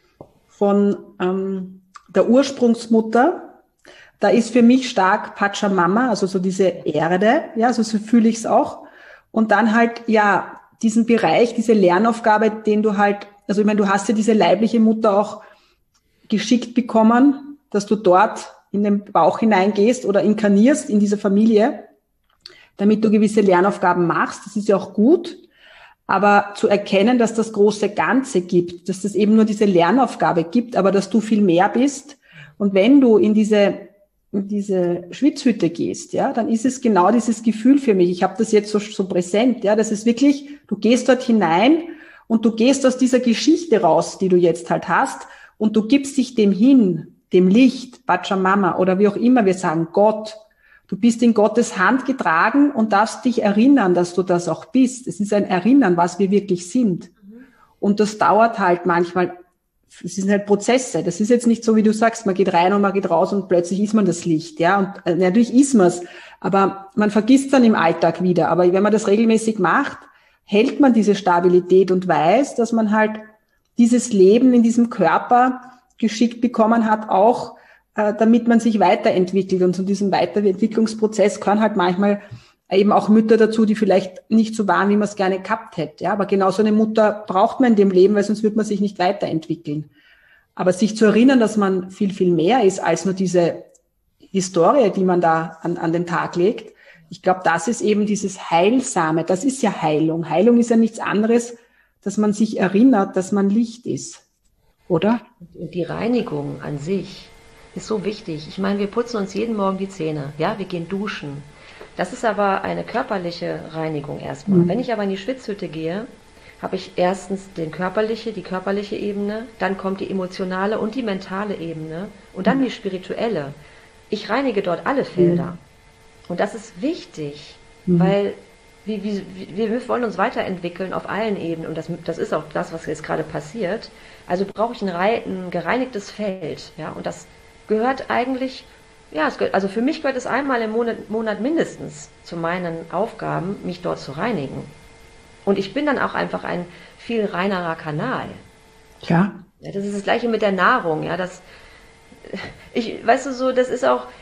von ähm, der Ursprungsmutter. Da ist für mich stark Pachamama, also so diese Erde, ja, also so fühle ich es auch. Und dann halt, ja, diesen Bereich, diese Lernaufgabe, den du halt, also ich meine, du hast ja diese leibliche Mutter auch geschickt bekommen, dass du dort in den Bauch hineingehst oder inkarnierst in dieser Familie, damit du gewisse Lernaufgaben machst. Das ist ja auch gut. Aber zu erkennen, dass das große Ganze gibt, dass das eben nur diese Lernaufgabe gibt, aber dass du viel mehr bist. Und wenn du in diese in diese Schwitzhütte gehst, ja, dann ist es genau dieses Gefühl für mich. Ich habe das jetzt so, so präsent, ja, das ist wirklich, du gehst dort hinein und du gehst aus dieser Geschichte raus, die du jetzt halt hast, und du gibst dich dem hin, dem Licht, Pachamama oder wie auch immer wir sagen, Gott. Du bist in Gottes Hand getragen und darfst dich erinnern, dass du das auch bist. Es ist ein Erinnern, was wir wirklich sind. Und das dauert halt manchmal. Es sind halt Prozesse. Das ist jetzt nicht so, wie du sagst, man geht rein und man geht raus und plötzlich ist man das Licht, ja. Und äh, natürlich ist man es, aber man vergisst dann im Alltag wieder. Aber wenn man das regelmäßig macht, hält man diese Stabilität und weiß, dass man halt dieses Leben in diesem Körper geschickt bekommen hat, auch äh, damit man sich weiterentwickelt. Und zu diesem Weiterentwicklungsprozess gehören halt manchmal eben auch Mütter dazu, die vielleicht nicht so waren, wie man es gerne gehabt hätte. Ja, aber genau so eine Mutter braucht man in dem Leben, weil sonst wird man sich nicht weiterentwickeln. Aber sich zu erinnern, dass man viel, viel mehr ist als nur diese Historie, die man da an, an den Tag legt. Ich glaube, das ist eben dieses Heilsame. Das ist ja Heilung. Heilung ist ja nichts anderes, dass man sich erinnert, dass man Licht ist. Oder? Und die Reinigung an sich ist so wichtig. Ich meine, wir putzen uns jeden Morgen die Zähne. Ja, wir gehen duschen. Das ist aber eine körperliche Reinigung erstmal. Mhm. Wenn ich aber in die Schwitzhütte gehe, habe ich erstens den körperliche, die körperliche Ebene, dann kommt die emotionale und die mentale Ebene und dann mhm. die spirituelle. Ich reinige dort alle Felder. Mhm. Und das ist wichtig, mhm. weil wir, wir, wir wollen uns weiterentwickeln auf allen Ebenen und das, das ist auch das, was jetzt gerade passiert. Also brauche ich ein, ein gereinigtes Feld. Ja? Und das gehört eigentlich... Ja, es gehört, also für mich gehört es einmal im Monat, Monat mindestens zu meinen Aufgaben, mich dort zu reinigen. Und ich bin dann auch einfach ein viel reinerer Kanal. Ja. Ja, das ist das Gleiche mit der Nahrung. Ja, das, ich, weißt du so, das ist auch,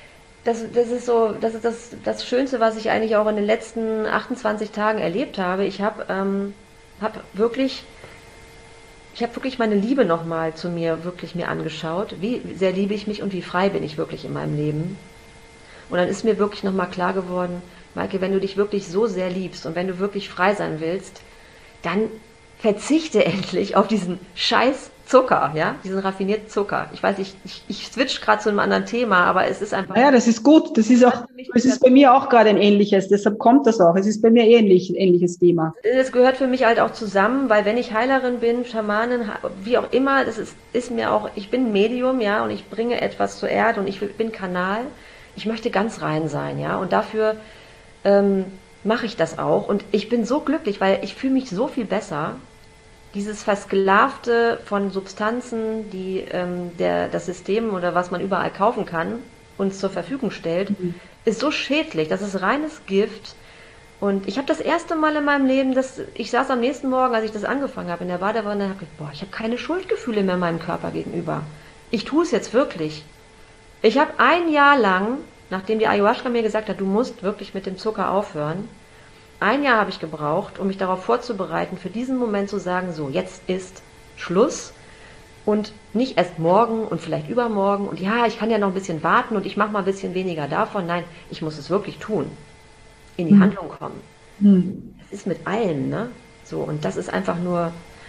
das, das ist so, das ist das, das Schönste, was ich eigentlich auch in den letzten achtundzwanzig Tagen erlebt habe. Ich habe ähm, hab wirklich, ich habe wirklich meine Liebe nochmal zu mir wirklich mir angeschaut. Wie sehr liebe ich mich und wie frei bin ich wirklich in meinem Leben. Und dann ist mir wirklich nochmal klar geworden, Maike, wenn du dich wirklich so sehr liebst und wenn du wirklich frei sein willst, dann verzichte endlich auf diesen scheiß Zucker, ja, diesen raffinierten Zucker. Ich weiß, ich, ich, ich switch gerade zu einem anderen Thema, aber es ist einfach... Ja, das ist gut. Das ist auch, es ist bei mir auch gerade ein ähnliches, deshalb kommt das auch. Es ist bei mir ähnlich, ein ähnliches Thema. Es gehört für mich halt auch zusammen, weil wenn ich Heilerin bin, Schamanin, wie auch immer, das ist, ist mir auch, ich bin Medium, ja, und ich bringe etwas zur Erde und ich bin Kanal. Ich möchte ganz rein sein, ja, und dafür ähm, mache ich das auch. Und ich bin so glücklich, weil ich fühle mich so viel besser. Dieses Versklavte von Substanzen, die ähm, der, das System oder was man überall kaufen kann, uns zur Verfügung stellt, mhm. ist so schädlich. Das ist reines Gift. Und ich habe das erste Mal in meinem Leben, dass ich saß am nächsten Morgen, als ich das angefangen habe, in der Badewanne, und habe gedacht, boah, ich habe keine Schuldgefühle mehr meinem Körper gegenüber. Ich tue es jetzt wirklich. Ich habe ein Jahr lang, nachdem die Ayahuasca mir gesagt hat, du musst wirklich mit dem Zucker aufhören, ein Jahr habe ich gebraucht, um mich darauf vorzubereiten, für diesen Moment zu sagen, so, jetzt ist Schluss und nicht erst morgen und vielleicht übermorgen und ja, ich kann ja noch ein bisschen warten und ich mache mal ein bisschen weniger davon. Nein, ich muss es wirklich tun, in die hm. Handlung kommen. Hm. Das ist mit allem, ne? So, und das ist einfach nur,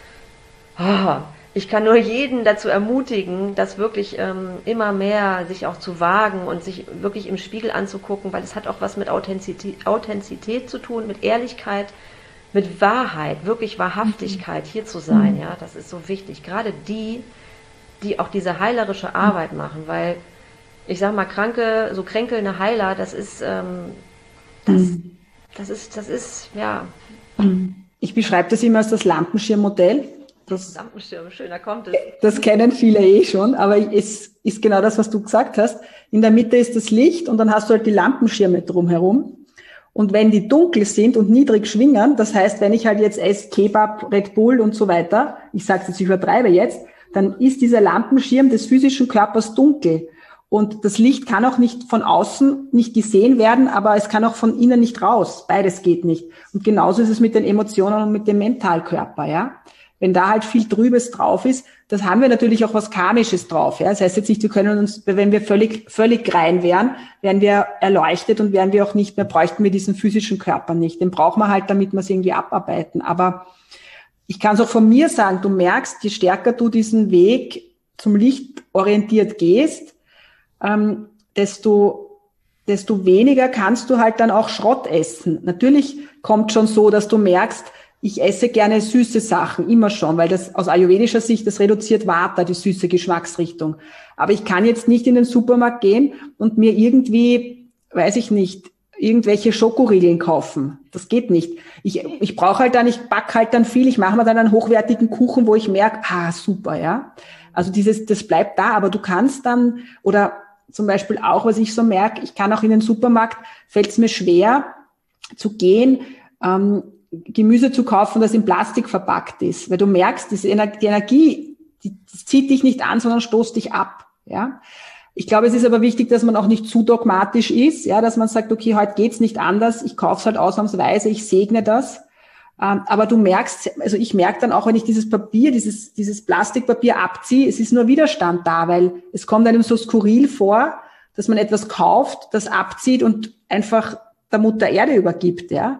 oh, ich kann nur jeden dazu ermutigen, das wirklich ähm, immer mehr sich auch zu wagen und sich wirklich im Spiegel anzugucken, weil es hat auch was mit Authentizität, Authentizität zu tun, mit Ehrlichkeit, mit Wahrheit, wirklich Wahrhaftigkeit, hier zu sein. Ja, das ist so wichtig. Gerade die, die auch diese heilerische Arbeit machen, weil ich sag mal, kranke, so kränkelnde Heiler, das ist, ähm, das, das ist, das ist, ja. Ich beschreibe das immer als das Lampenschirmmodell. Das, Lampenschirm, schön, da kommt es. Das kennen viele eh schon, aber es ist genau das, was du gesagt hast. In der Mitte ist das Licht und dann hast du halt die Lampenschirme drumherum. Und wenn die dunkel sind und niedrig schwingen, das heißt, wenn ich halt jetzt esse Kebab, Red Bull und so weiter, ich sage jetzt, ich übertreibe jetzt, dann ist dieser Lampenschirm des physischen Körpers dunkel. Und das Licht kann auch nicht von außen nicht gesehen werden, aber es kann auch von innen nicht raus. Beides geht nicht. Und genauso ist es mit den Emotionen und mit dem Mentalkörper, ja. Wenn da halt viel Trübes drauf ist, das haben wir natürlich auch was Karmisches drauf. Ja? Das heißt jetzt nicht, wir können uns, wenn wir völlig, völlig rein wären, wären wir erleuchtet und wären wir auch nicht mehr, bräuchten wir diesen physischen Körper nicht. Den brauchen wir halt, damit wir es irgendwie abarbeiten. Aber ich kann es auch von mir sagen, du merkst, je stärker du diesen Weg zum Licht orientiert gehst, ähm, desto, desto weniger kannst du halt dann auch Schrott essen. Natürlich kommt schon so, dass du merkst, ich esse gerne süße Sachen, immer schon, weil das aus ayurvedischer Sicht, das reduziert Vata, die süße Geschmacksrichtung. Aber ich kann jetzt nicht in den Supermarkt gehen und mir irgendwie, weiß ich nicht, irgendwelche Schokoriegeln kaufen. Das geht nicht. Ich, ich brauche halt dann, ich back halt dann viel, ich mache mir dann einen hochwertigen Kuchen, wo ich merke, ah, super, ja. Also dieses, das bleibt da, aber du kannst dann, oder zum Beispiel auch, was ich so merke, ich kann auch in den Supermarkt, fällt es mir schwer zu gehen, ähm, Gemüse zu kaufen, das in Plastik verpackt ist, weil du merkst, die Energie, die, die zieht dich nicht an, sondern stoßt dich ab, ja. Ich glaube, es ist aber wichtig, dass man auch nicht zu dogmatisch ist, ja, dass man sagt, okay, heute geht's nicht anders, ich kaufe es halt ausnahmsweise, ich segne das. Ähm, aber du merkst, also ich merke dann auch, wenn ich dieses Papier, dieses, dieses Plastikpapier abziehe, es ist nur Widerstand da, weil es kommt einem so skurril vor, dass man etwas kauft, das abzieht und einfach der Mutter Erde übergibt, ja.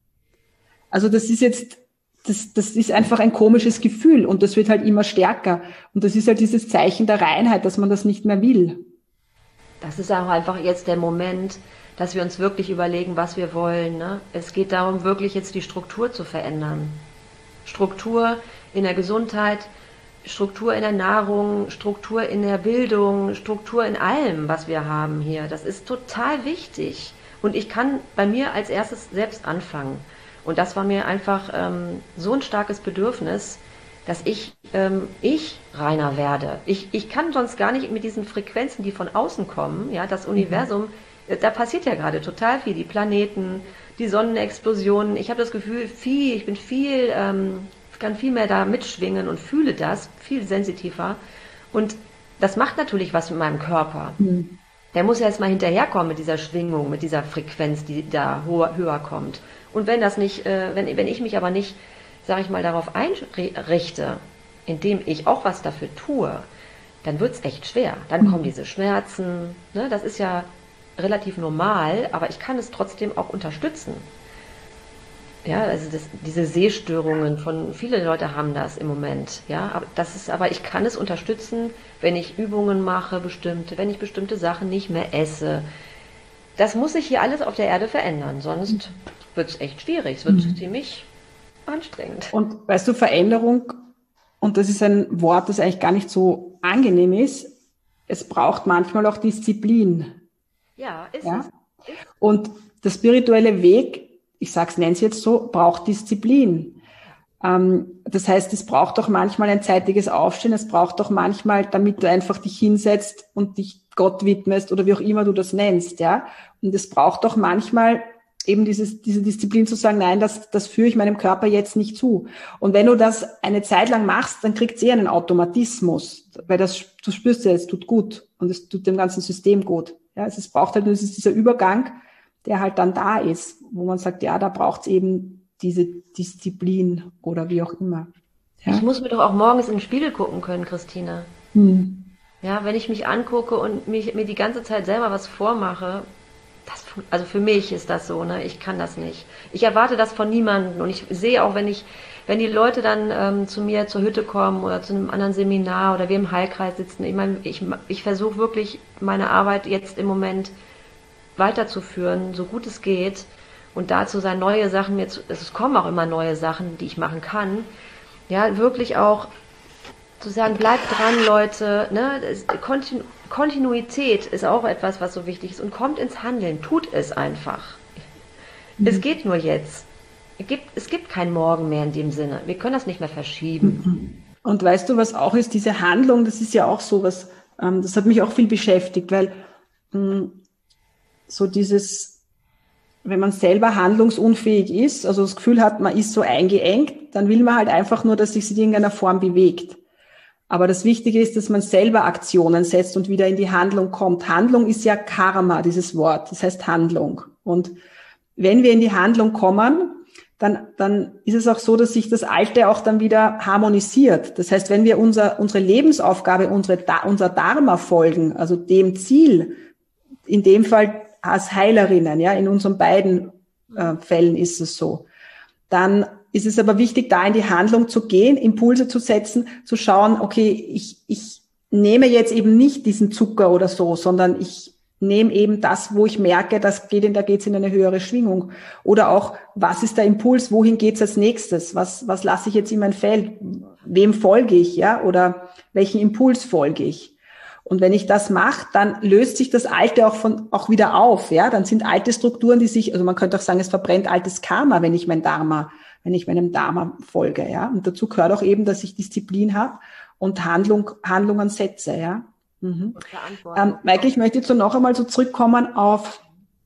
Also das ist jetzt, das, das ist einfach ein komisches Gefühl und das wird halt immer stärker. Und das ist halt dieses Zeichen der Reinheit, dass man das nicht mehr will. Das ist auch einfach jetzt der Moment, dass wir uns wirklich überlegen, was wir wollen, ne? Es geht darum, wirklich jetzt die Struktur zu verändern. Struktur in der Gesundheit, Struktur in der Nahrung, Struktur in der Bildung, Struktur in allem, was wir haben hier. Das ist total wichtig. Und ich kann bei mir als erstes selbst anfangen. Und das war mir einfach ähm, so ein starkes Bedürfnis, dass ich, ähm, ich reiner werde. Ich, ich kann sonst gar nicht mit diesen Frequenzen, die von außen kommen, ja, das Universum, mhm. da passiert ja gerade total viel. Die Planeten, die Sonnenexplosionen. Ich habe das Gefühl, viel, ich bin viel, ähm, kann viel mehr da mitschwingen und fühle das, viel sensitiver. Und das macht natürlich was mit meinem Körper. Mhm. der muss ja jetzt mal hinterherkommen mit dieser Schwingung, mit dieser Frequenz, die da höher, höher kommt. Und wenn das nicht, äh, wenn, wenn ich mich aber nicht, sage ich mal, darauf einrichte, indem ich auch was dafür tue, dann wird es echt schwer. Dann kommen diese Schmerzen, ne? Das ist ja relativ normal, aber ich kann es trotzdem auch unterstützen. Ja, also das, diese Sehstörungen von, viele Leute haben das im Moment, ja, aber das ist, aber ich kann es unterstützen, wenn ich Übungen mache, bestimmte, wenn ich bestimmte Sachen nicht mehr esse. Das muss sich hier alles auf der Erde verändern, sonst wird es echt schwierig, es wird mhm. ziemlich anstrengend. Und weißt du, Veränderung, und das ist ein Wort, das eigentlich gar nicht so angenehm ist, es braucht manchmal auch Disziplin. Ja, ist ja? es. Ist und der spirituelle Weg, ich sag's, nenne es jetzt so, braucht Disziplin. Ähm, das heißt, es braucht auch manchmal ein zeitiges Aufstehen, es braucht auch manchmal, damit du einfach dich hinsetzt und dich Gott widmest oder wie auch immer du das nennst, ja. Und es braucht auch manchmal eben dieses, diese Disziplin zu sagen, nein, das, das führe ich meinem Körper jetzt nicht zu. Und wenn du das eine Zeit lang machst, dann kriegt es eher einen Automatismus, weil das, du spürst ja, es tut gut und es tut dem ganzen System gut. Ja, also es braucht halt nur dieser Übergang, der halt dann da ist, wo man sagt, ja, da braucht es eben diese Disziplin oder wie auch immer. Ja? Ich muss mir doch auch morgens in den Spiegel gucken können, Christine. Hm. Ja, wenn ich mich angucke und mich, mir die ganze Zeit selber was vormache, das, also für mich ist das so, ne? Ich kann das nicht. Ich erwarte das von niemandem und ich sehe auch, wenn ich, wenn die Leute dann ähm, zu mir zur Hütte kommen oder zu einem anderen Seminar oder wir im Heilkreis sitzen, ich meine, ich, ich versuche wirklich meine Arbeit jetzt im Moment weiterzuführen, so gut es geht und dazu sein, neue Sachen mir zu, es kommen auch immer neue Sachen, die ich machen kann, ja, wirklich auch zu sagen, bleibt dran, Leute, ne, Kontinu Kontinuität ist auch etwas, was so wichtig ist und kommt ins Handeln, tut es einfach. Mhm. Es geht nur jetzt. Es gibt, es gibt kein Morgen mehr in dem Sinne. Wir können das nicht mehr verschieben. Und weißt du, was auch ist, diese Handlung, das ist ja auch sowas, ähm, das hat mich auch viel beschäftigt, weil mh, so dieses, wenn man selber handlungsunfähig ist, also das Gefühl hat, man ist so eingeengt, dann will man halt einfach nur, dass sich es in irgendeiner Form bewegt. Aber das Wichtige ist, dass man selber Aktionen setzt und wieder in die Handlung kommt. Handlung ist ja Karma, dieses Wort, das heißt Handlung. Und wenn wir in die Handlung kommen, dann, dann ist es auch so, dass sich das Alte auch dann wieder harmonisiert. Das heißt, wenn wir unser, unsere Lebensaufgabe, unsere, unser Dharma folgen, also dem Ziel, in dem Fall als Heilerinnen, ja, in unseren beiden äh, Fällen ist es so. Dann ist es aber wichtig, da in die Handlung zu gehen, Impulse zu setzen, zu schauen, okay, ich, ich nehme jetzt eben nicht diesen Zucker oder so, sondern ich nehme eben das, wo ich merke, das geht in, da geht's in eine höhere Schwingung. Oder auch, was ist der Impuls, wohin geht's als nächstes? Was, was lasse ich jetzt in mein Feld? Wem folge ich, ja? Oder welchen Impuls folge ich? Und wenn ich das mache, dann löst sich das Alte auch von, auch wieder auf, ja. Dann sind alte Strukturen, die sich, also man könnte auch sagen, es verbrennt altes Karma, wenn ich mein Dharma, wenn ich meinem Dharma folge, ja. Und dazu gehört auch eben, dass ich Disziplin habe und Handlung, Handlungen setze, ja. Mhm. Ähm, Michael, ich möchte jetzt so noch einmal so zurückkommen auf,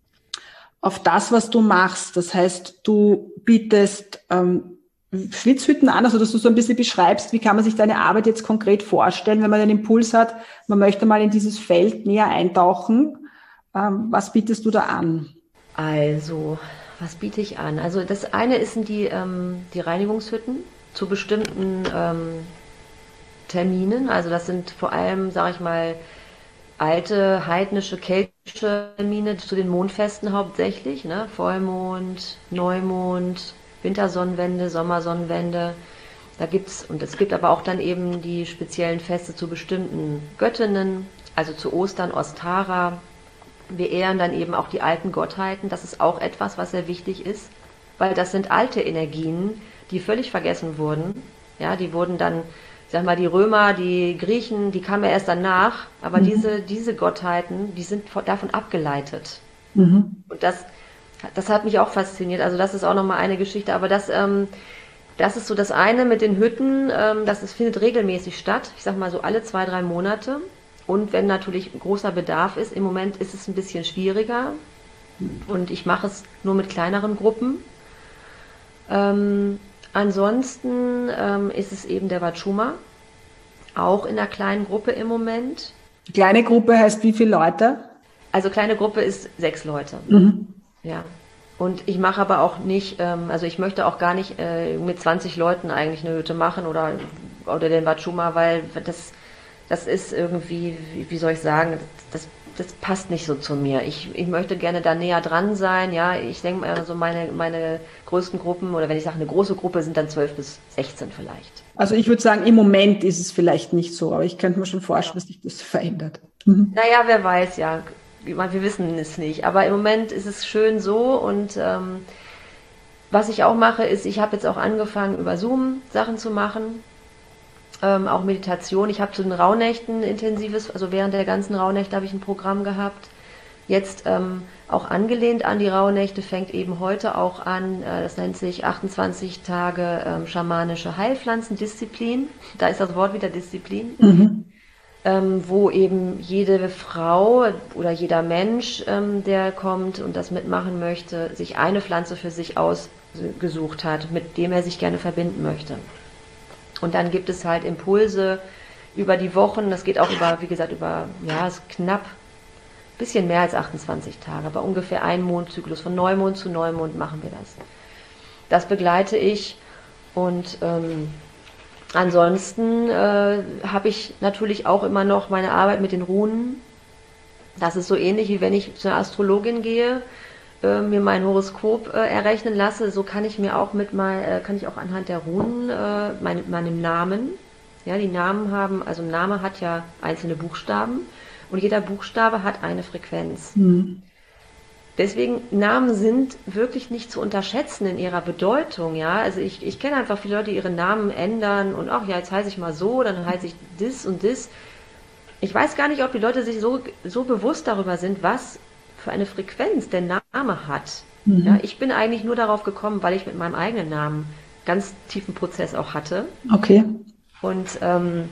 auf das, was du machst. Das heißt, du bietest, ähm, Schwitzhütten an, also dass du so ein bisschen beschreibst, wie kann man sich deine Arbeit jetzt konkret vorstellen, wenn man den Impuls hat, man möchte mal in dieses Feld näher eintauchen. Ähm, was bietest du da an? Also, was biete ich an? Also das eine sind die, ähm, die Reinigungshütten zu bestimmten ähm, Terminen. Also das sind vor allem, sage ich mal, alte, heidnische, keltische Termine zu den Mondfesten hauptsächlich, ne? Vollmond, Neumond, Wintersonnenwende, Sommersonnenwende. Da gibt's, und es gibt aber auch dann eben die speziellen Feste zu bestimmten Göttinnen, also zu Ostern, Ostara. Wir ehren dann eben auch die alten Gottheiten. Das ist auch etwas, was sehr wichtig ist, weil das sind alte Energien, die völlig vergessen wurden. Ja, die wurden dann, ich sag mal, die Römer, die Griechen, die kamen ja erst danach, aber mhm. diese, diese Gottheiten, die sind davon abgeleitet. Mhm. Und das Das hat mich auch fasziniert. Also das ist auch nochmal eine Geschichte. Aber das, ähm, das ist so das eine mit den Hütten. Ähm, das ist, findet regelmäßig statt. Ich sag mal so alle zwei, drei Monate. Und wenn natürlich großer Bedarf ist, im Moment ist es ein bisschen schwieriger. Und ich mache es nur mit kleineren Gruppen. Ähm, ansonsten ähm, ist es eben der Wachuma. Auch in einer kleinen Gruppe im Moment. Kleine Gruppe heißt wie viele Leute? Also kleine Gruppe ist sechs Leute. Mhm. Ja. Und ich mache aber auch nicht, ähm, also ich möchte auch gar nicht äh, mit zwanzig Leuten eigentlich eine Hütte machen oder, oder den Wachuma, weil das, das ist irgendwie, wie, wie soll ich sagen, das, das passt nicht so zu mir. Ich, ich möchte gerne da näher dran sein, ja. Ich denke mal, so meine, meine größten Gruppen, oder wenn ich sage eine große Gruppe, sind dann zwölf bis sechzehn vielleicht. Also ich würde sagen, im Moment ist es vielleicht nicht so, aber ich könnte mir schon vorstellen, dass sich das verändert. Mhm. Naja, wer weiß, ja. Wir wissen es nicht. Aber im Moment ist es schön so. Und ähm, was ich auch mache, ist, ich habe jetzt auch angefangen, über Zoom Sachen zu machen. Ähm, auch Meditation. Ich habe zu den Rauhnächten intensives, also während der ganzen Rauhnächte habe ich ein Programm gehabt. Jetzt ähm, auch angelehnt an die Rauhnächte fängt eben heute auch an, äh, das nennt sich achtundzwanzig Tage ähm, schamanische Heilpflanzendisziplin. Da ist das Wort wieder Disziplin. Mhm. Ähm, wo eben jede Frau oder jeder Mensch, ähm, der kommt und das mitmachen möchte, sich eine Pflanze für sich ausgesucht hat, mit dem er sich gerne verbinden möchte. Und dann gibt es halt Impulse über die Wochen, das geht auch über, wie gesagt, über, ja, ist knapp, bisschen mehr als achtundzwanzig Tage, aber ungefähr ein Mondzyklus, von Neumond zu Neumond machen wir das. Das begleite ich und ähm, ansonsten äh, habe ich natürlich auch immer noch meine Arbeit mit den Runen. Das ist so ähnlich, wie wenn ich zu einer Astrologin gehe, äh, mir mein Horoskop äh, errechnen lasse. So kann ich mir auch mit mal, äh, kann ich auch anhand der Runen äh, meine, meinem Namen, ja, die Namen haben, also ein Name hat ja einzelne Buchstaben und jeder Buchstabe hat eine Frequenz. Mhm. Deswegen, Namen sind wirklich nicht zu unterschätzen in ihrer Bedeutung, ja. Also ich, ich kenne einfach viele Leute, die ihre Namen ändern und ach ja, jetzt heiße ich mal so, dann heiße ich das und das. Ich weiß gar nicht, ob die Leute sich so, so bewusst darüber sind, was für eine Frequenz der Name hat. Mhm. Ja, ich bin eigentlich nur darauf gekommen, weil ich mit meinem eigenen Namen ganz tiefen Prozess auch hatte. Okay. Und ähm,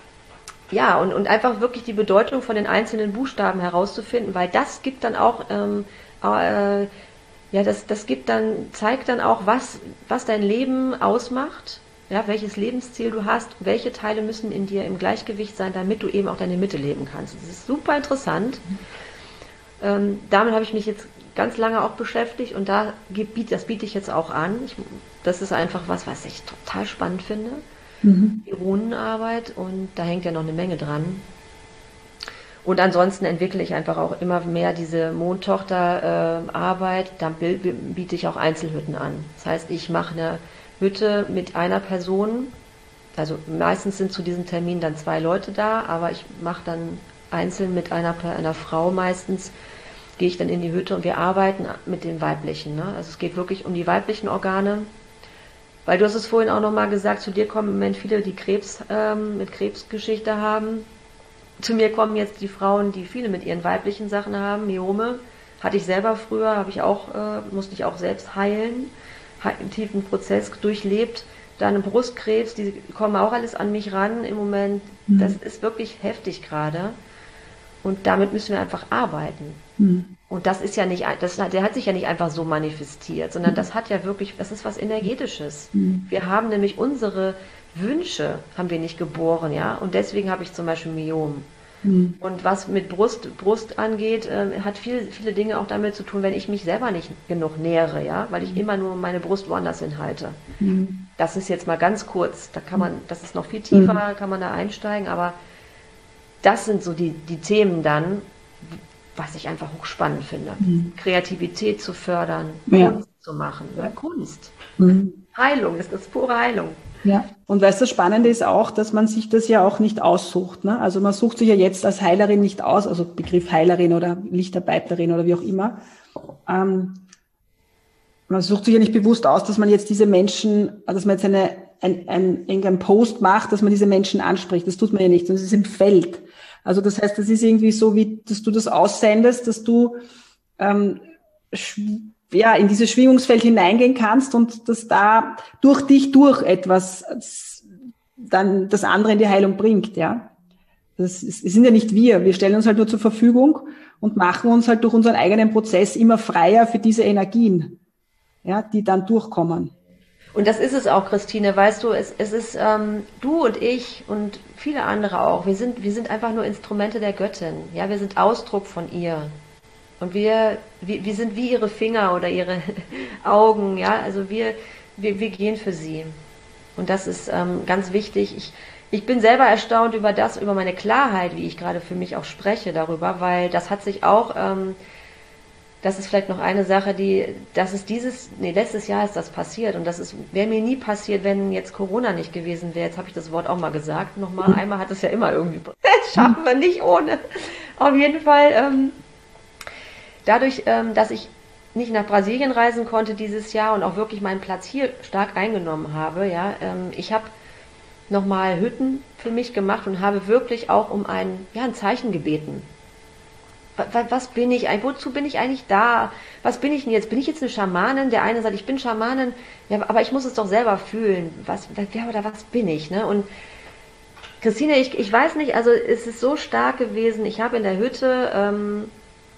ja, und, und einfach wirklich die Bedeutung von den einzelnen Buchstaben herauszufinden, weil das gibt dann auch ähm, Äh, ja, das, das gibt dann, zeigt dann auch, was, was dein Leben ausmacht, ja, welches Lebensziel du hast, welche Teile müssen in dir im Gleichgewicht sein, damit du eben auch deine Mitte leben kannst. Das ist super interessant. Ähm, damit habe ich mich jetzt ganz lange auch beschäftigt und da gebiet, das biete ich jetzt auch an. Ich, das ist einfach was, was ich total spannend finde, mhm. die Runenarbeit, und da hängt ja noch eine Menge dran. Und ansonsten entwickle ich einfach auch immer mehr diese Mondtochter-Arbeit. Äh, Dann biete ich auch Einzelhütten an. Das heißt, ich mache eine Hütte mit einer Person. Also meistens sind zu diesem Termin dann zwei Leute da, aber ich mache dann einzeln mit einer, einer Frau meistens, gehe ich dann in die Hütte und wir arbeiten mit den weiblichen. Ne? Also es geht wirklich um die weiblichen Organe. Weil du hast es vorhin auch nochmal gesagt, zu dir kommen im Moment viele, die Krebs ähm, mit Krebsgeschichte haben. Zu mir kommen jetzt die Frauen, die viele mit ihren weiblichen Sachen haben, Myome. Hatte ich selber früher, habe ich auch, äh, musste ich auch selbst heilen, einen tiefen Prozess durchlebt. Dann Brustkrebs, die kommen auch alles an mich ran im Moment. Mhm. Das ist wirklich heftig gerade. Und damit müssen wir einfach arbeiten. Mhm. Und das ist ja nicht, das, der hat sich ja nicht einfach so manifestiert, sondern mhm. das hat ja wirklich, das ist was Energetisches. Mhm. Wir haben nämlich unsere Wünsche haben wir nicht geboren, ja, und deswegen habe ich zum Beispiel Myom. Mhm. Und was mit Brust, Brust angeht, äh, hat viel, viele Dinge auch damit zu tun, wenn ich mich selber nicht genug nähere, ja, weil ich mhm. immer nur meine Brust woanders hinhalte. Mhm. Das ist jetzt mal ganz kurz, da kann man, das ist noch viel tiefer, mhm. kann man da einsteigen, aber das sind so die, die Themen dann, was ich einfach hochspannend finde. Mhm. Kreativität zu fördern, ja. Kunst zu machen, ja, Kunst. Mhm. Heilung, das ist pure Heilung. Ja, und weißt du, das Spannende ist auch, dass man sich das ja auch nicht aussucht. Ne? Also man sucht sich ja jetzt als Heilerin nicht aus, also Begriff Heilerin oder Lichtarbeiterin oder wie auch immer. Ähm, man sucht sich ja nicht bewusst aus, dass man jetzt diese Menschen, dass man jetzt eine, ein, ein, irgendeinen Post macht, dass man diese Menschen anspricht. Das tut man ja nicht, sondern es ist im Feld. Also das heißt, das ist irgendwie so, wie dass du das aussendest, dass du ähm, ja, in dieses Schwingungsfeld hineingehen kannst und dass da durch dich durch etwas dann das andere in die Heilung bringt, ja. Das, ist, das sind ja nicht wir. Wir stellen uns halt nur zur Verfügung und machen uns halt durch unseren eigenen Prozess immer freier für diese Energien, ja, die dann durchkommen. Und das ist es auch, Christine, weißt du, es, es ist ähm, du und ich und viele andere auch. Wir sind, wir sind einfach nur Instrumente der Göttin, ja, wir sind Ausdruck von ihr. Und wir, wir, wir sind wie ihre Finger oder ihre Augen, ja, also wir, wir, wir gehen für sie. Und das ist ähm, ganz wichtig. Ich, ich bin selber erstaunt über das, über meine Klarheit, wie ich gerade für mich auch spreche darüber, weil das hat sich auch, ähm, das ist vielleicht noch eine Sache, die, das ist dieses, nee, letztes Jahr ist das passiert und das ist, wäre mir nie passiert, wenn jetzt Corona nicht gewesen wäre. Jetzt habe ich das Wort auch mal gesagt. Nochmal, einmal hat es ja immer irgendwie, das schaffen wir nicht ohne. Auf jeden Fall, ähm, dadurch, ähm, dass ich nicht nach Brasilien reisen konnte dieses Jahr und auch wirklich meinen Platz hier stark eingenommen habe, ja, ähm, ich habe nochmal Hütten für mich gemacht und habe wirklich auch um ein, ja, ein Zeichen gebeten. Was bin ich eigentlich? Wozu bin ich eigentlich da? Was bin ich denn jetzt? Bin ich jetzt eine Schamanin? Der eine sagt, ich bin Schamanin, ja, aber ich muss es doch selber fühlen. Was, wer oder was bin ich? Ne? Und Christine, ich, ich weiß nicht, also es ist so stark gewesen. Ich habe in der Hütte, ähm,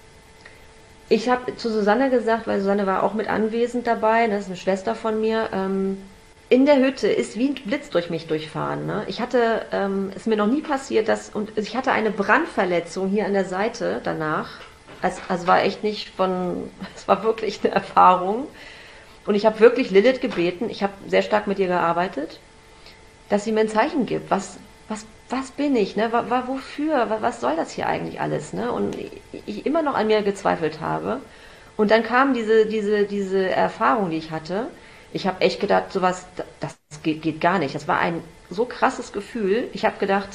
ich habe zu Susanne gesagt, weil Susanne war auch mit anwesend dabei, das ist eine Schwester von mir, ähm, in der Hütte ist wie ein Blitz durch mich durchfahren. Ne? Ich hatte, ähm, ist mir noch nie passiert, dass, und ich hatte eine Brandverletzung hier an der Seite danach. Also, also war echt nicht von, es war wirklich eine Erfahrung. Und ich habe wirklich Lilith gebeten, ich habe sehr stark mit ihr gearbeitet, dass sie mir ein Zeichen gibt. Was, was, was bin ich? Ne? Wa, wa, wofür? Was, was soll das hier eigentlich alles? Ne? Und ich, ich immer noch an mir gezweifelt habe. Und dann kam diese, diese, diese Erfahrung, die ich hatte. Ich habe echt gedacht, sowas, das geht, geht gar nicht. Das war ein so krasses Gefühl. Ich habe gedacht,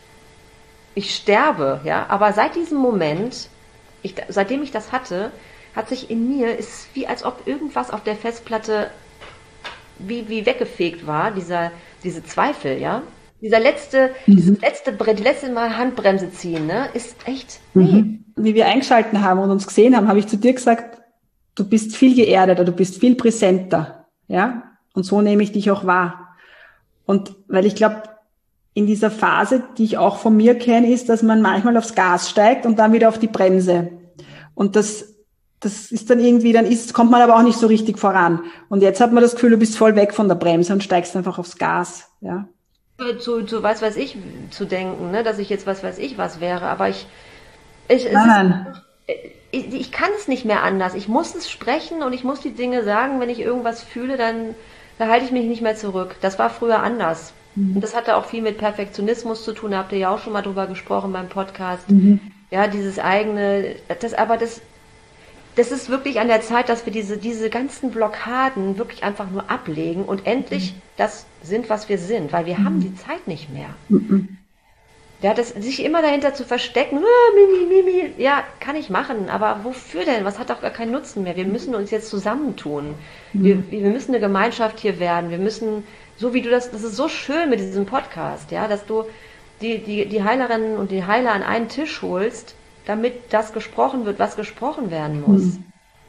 ich sterbe, ja. Aber seit diesem Moment, ich, seitdem ich das hatte, hat sich in mir, ist wie als ob irgendwas auf der Festplatte wie, wie weggefegt war, dieser, diese Zweifel, ja. Dieser letzte, mhm. dieses letzte, die letzte Mal Handbremse ziehen, ne, ist echt, nee. Mhm. Wie wir eingeschalten haben und uns gesehen haben, habe ich zu dir gesagt, du bist viel geerdeter, du bist viel präsenter. Ja, und so nehme ich dich auch wahr. Und weil ich glaube, in dieser Phase, die ich auch von mir kenne, ist, dass man manchmal aufs Gas steigt und dann wieder auf die Bremse. Und das, das ist dann irgendwie, dann ist, kommt man aber auch nicht so richtig voran. Und jetzt hat man das Gefühl, du bist voll weg von der Bremse und steigst einfach aufs Gas. Ja. Zu, zu was weiß ich zu denken, ne, dass ich jetzt was weiß ich was wäre, aber ich, ich es nein, ist, Ich, ich kann es nicht mehr anders. Ich muss es sprechen und ich muss die Dinge sagen. Wenn ich irgendwas fühle, dann da halte ich mich nicht mehr zurück. Das war früher anders. Mhm. Und das hatte auch viel mit Perfektionismus zu tun. Da habt ihr ja auch schon mal drüber gesprochen beim Podcast. Mhm. Ja, dieses eigene, das aber das, das ist wirklich an der Zeit, dass wir diese, diese ganzen Blockaden wirklich einfach nur ablegen und endlich mhm. das sind, was wir sind, weil wir mhm. haben die Zeit nicht mehr. Mhm. Ja, das, sich immer dahinter zu verstecken, ah, Mimi, Mimi, ja, kann ich machen, aber wofür denn? Was hat doch gar keinen Nutzen mehr? Wir müssen uns jetzt zusammentun. Mhm. Wir, wir müssen eine Gemeinschaft hier werden. Wir müssen, so wie du das, das ist so schön mit diesem Podcast, ja, dass du die, die, die Heilerinnen und die Heiler an einen Tisch holst, damit das gesprochen wird, was gesprochen werden muss. Mhm.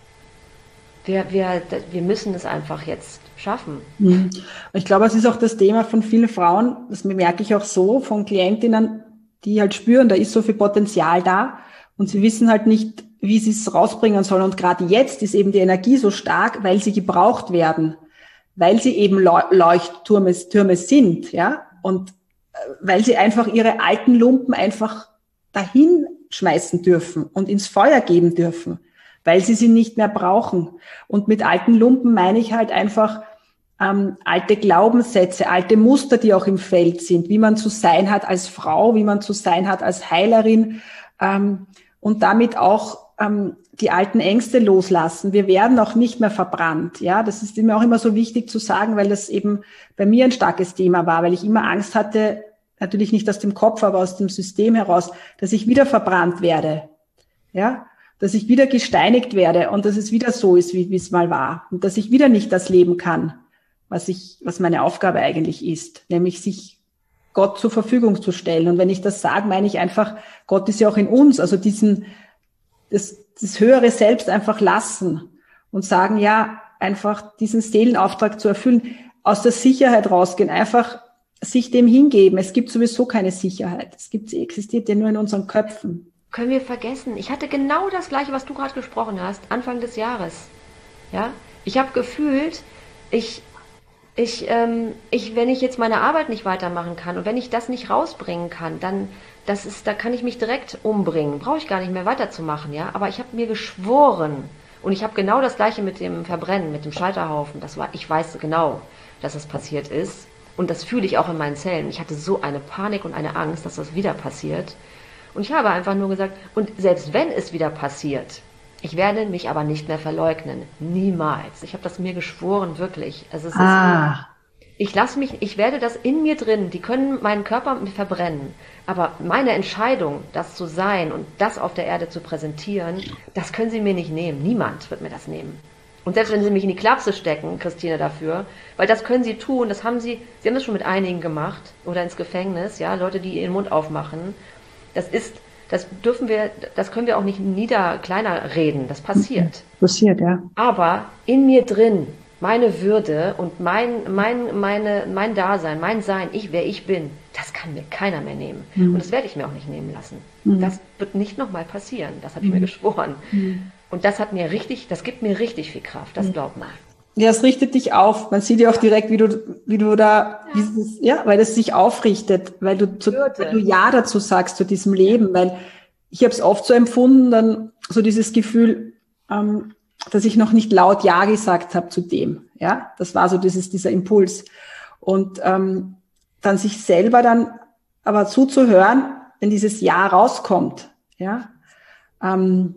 Wir, wir, wir müssen es einfach jetzt schaffen. Mhm. Ich glaube, es ist auch das Thema von vielen Frauen, das merke ich auch so, von Klientinnen, die halt spüren, da ist so viel Potenzial da und sie wissen halt nicht, wie sie es rausbringen sollen. Und gerade jetzt ist eben die Energie so stark, weil sie gebraucht werden, weil sie eben Leuchttürme Türme sind, ja, und weil sie einfach ihre alten Lumpen einfach dahin schmeißen dürfen und ins Feuer geben dürfen, weil sie sie nicht mehr brauchen. Und mit alten Lumpen meine ich halt einfach ähm, alte Glaubenssätze, alte Muster, die auch im Feld sind, wie man zu sein hat als Frau, wie man zu sein hat als Heilerin, ähm, und damit auch ähm, die alten Ängste loslassen. Wir werden auch nicht mehr verbrannt. Ja, das ist mir auch immer so wichtig zu sagen, weil das eben bei mir ein starkes Thema war, weil ich immer Angst hatte, natürlich nicht aus dem Kopf, aber aus dem System heraus, dass ich wieder verbrannt werde. Ja, dass ich wieder gesteinigt werde und dass es wieder so ist, wie, wie es mal war. Und dass ich wieder nicht das leben kann, was ich, was meine Aufgabe eigentlich ist, nämlich sich Gott zur Verfügung zu stellen. Und wenn ich das sage, meine ich einfach, Gott ist ja auch in uns, also diesen, das, das höhere Selbst einfach lassen und sagen, ja, einfach diesen Seelenauftrag zu erfüllen, aus der Sicherheit rausgehen, einfach sich dem hingeben. Es gibt sowieso keine Sicherheit. Es gibt, sie existiert ja nur in unseren Köpfen. Können wir vergessen. Ich hatte genau das Gleiche, was du gerade gesprochen hast, Anfang des Jahres. Ja, ich habe gefühlt, ich, Ich, ähm, ich, wenn ich jetzt meine Arbeit nicht weitermachen kann und wenn ich das nicht rausbringen kann, dann, das ist, da kann ich mich direkt umbringen. Brauche ich gar nicht mehr weiterzumachen, ja. Aber ich habe mir geschworen und ich habe genau das Gleiche mit dem Verbrennen, mit dem Scheiterhaufen. Das war, ich weiß genau, dass es passiert ist und das fühle ich auch in meinen Zellen. Ich hatte so eine Panik und eine Angst, dass das wieder passiert. Und ich habe einfach nur gesagt, und selbst wenn es wieder passiert, ich werde mich aber nicht mehr verleugnen. Niemals. Ich habe das mir geschworen, wirklich. Also es Ah. ist, ich lasse mich, ich werde das in mir drin, die können meinen Körper verbrennen. Aber meine Entscheidung, das zu sein und das auf der Erde zu präsentieren, das können sie mir nicht nehmen. Niemand wird mir das nehmen. Und selbst wenn sie mich in die Klapse stecken, Christine, dafür, weil das können sie tun, das haben sie, sie haben das schon mit einigen gemacht oder ins Gefängnis, ja, Leute, die ihren Mund aufmachen. Das ist, das dürfen wir, das können wir auch nicht nieder, kleiner reden, das passiert. Passiert, ja. Aber in mir drin, meine Würde und mein, mein, meine, mein Dasein, mein Sein, ich, wer ich bin, das kann mir keiner mehr nehmen. Mhm. Und das werde ich mir auch nicht nehmen lassen. Mhm. Das wird nicht nochmal passieren, das habe ich mir geschworen. Mhm. Und das hat mir richtig, das gibt mir richtig viel Kraft, das glaubt man. Ja, es richtet dich auf. Man sieht ja auch direkt, wie du, wie du da, Ja. dieses, ja, weil es sich aufrichtet, weil du, zu, Würde. weil du Ja dazu sagst, zu diesem Leben, weil ich habe es oft so empfunden, dann so dieses Gefühl, ähm, dass ich noch nicht laut Ja gesagt habe zu dem. Ja, das war so dieses, dieser Impuls. Und ähm, dann sich selber dann aber zuzuhören, wenn dieses Ja rauskommt, ja, ähm,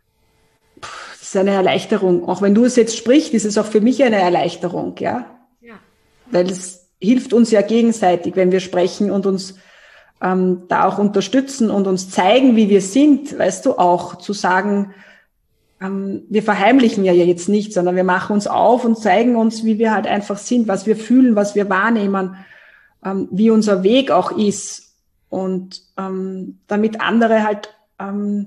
das ist eine Erleichterung. Auch wenn du es jetzt sprichst, ist es auch für mich eine Erleichterung, ja. Ja. Weil es hilft uns ja gegenseitig, wenn wir sprechen und uns ähm, da auch unterstützen und uns zeigen, wie wir sind, weißt du, auch zu sagen, ähm, wir verheimlichen ja jetzt nicht, sondern wir machen uns auf und zeigen uns, wie wir halt einfach sind, was wir fühlen, was wir wahrnehmen, ähm, wie unser Weg auch ist. Und ähm, damit andere halt ähm,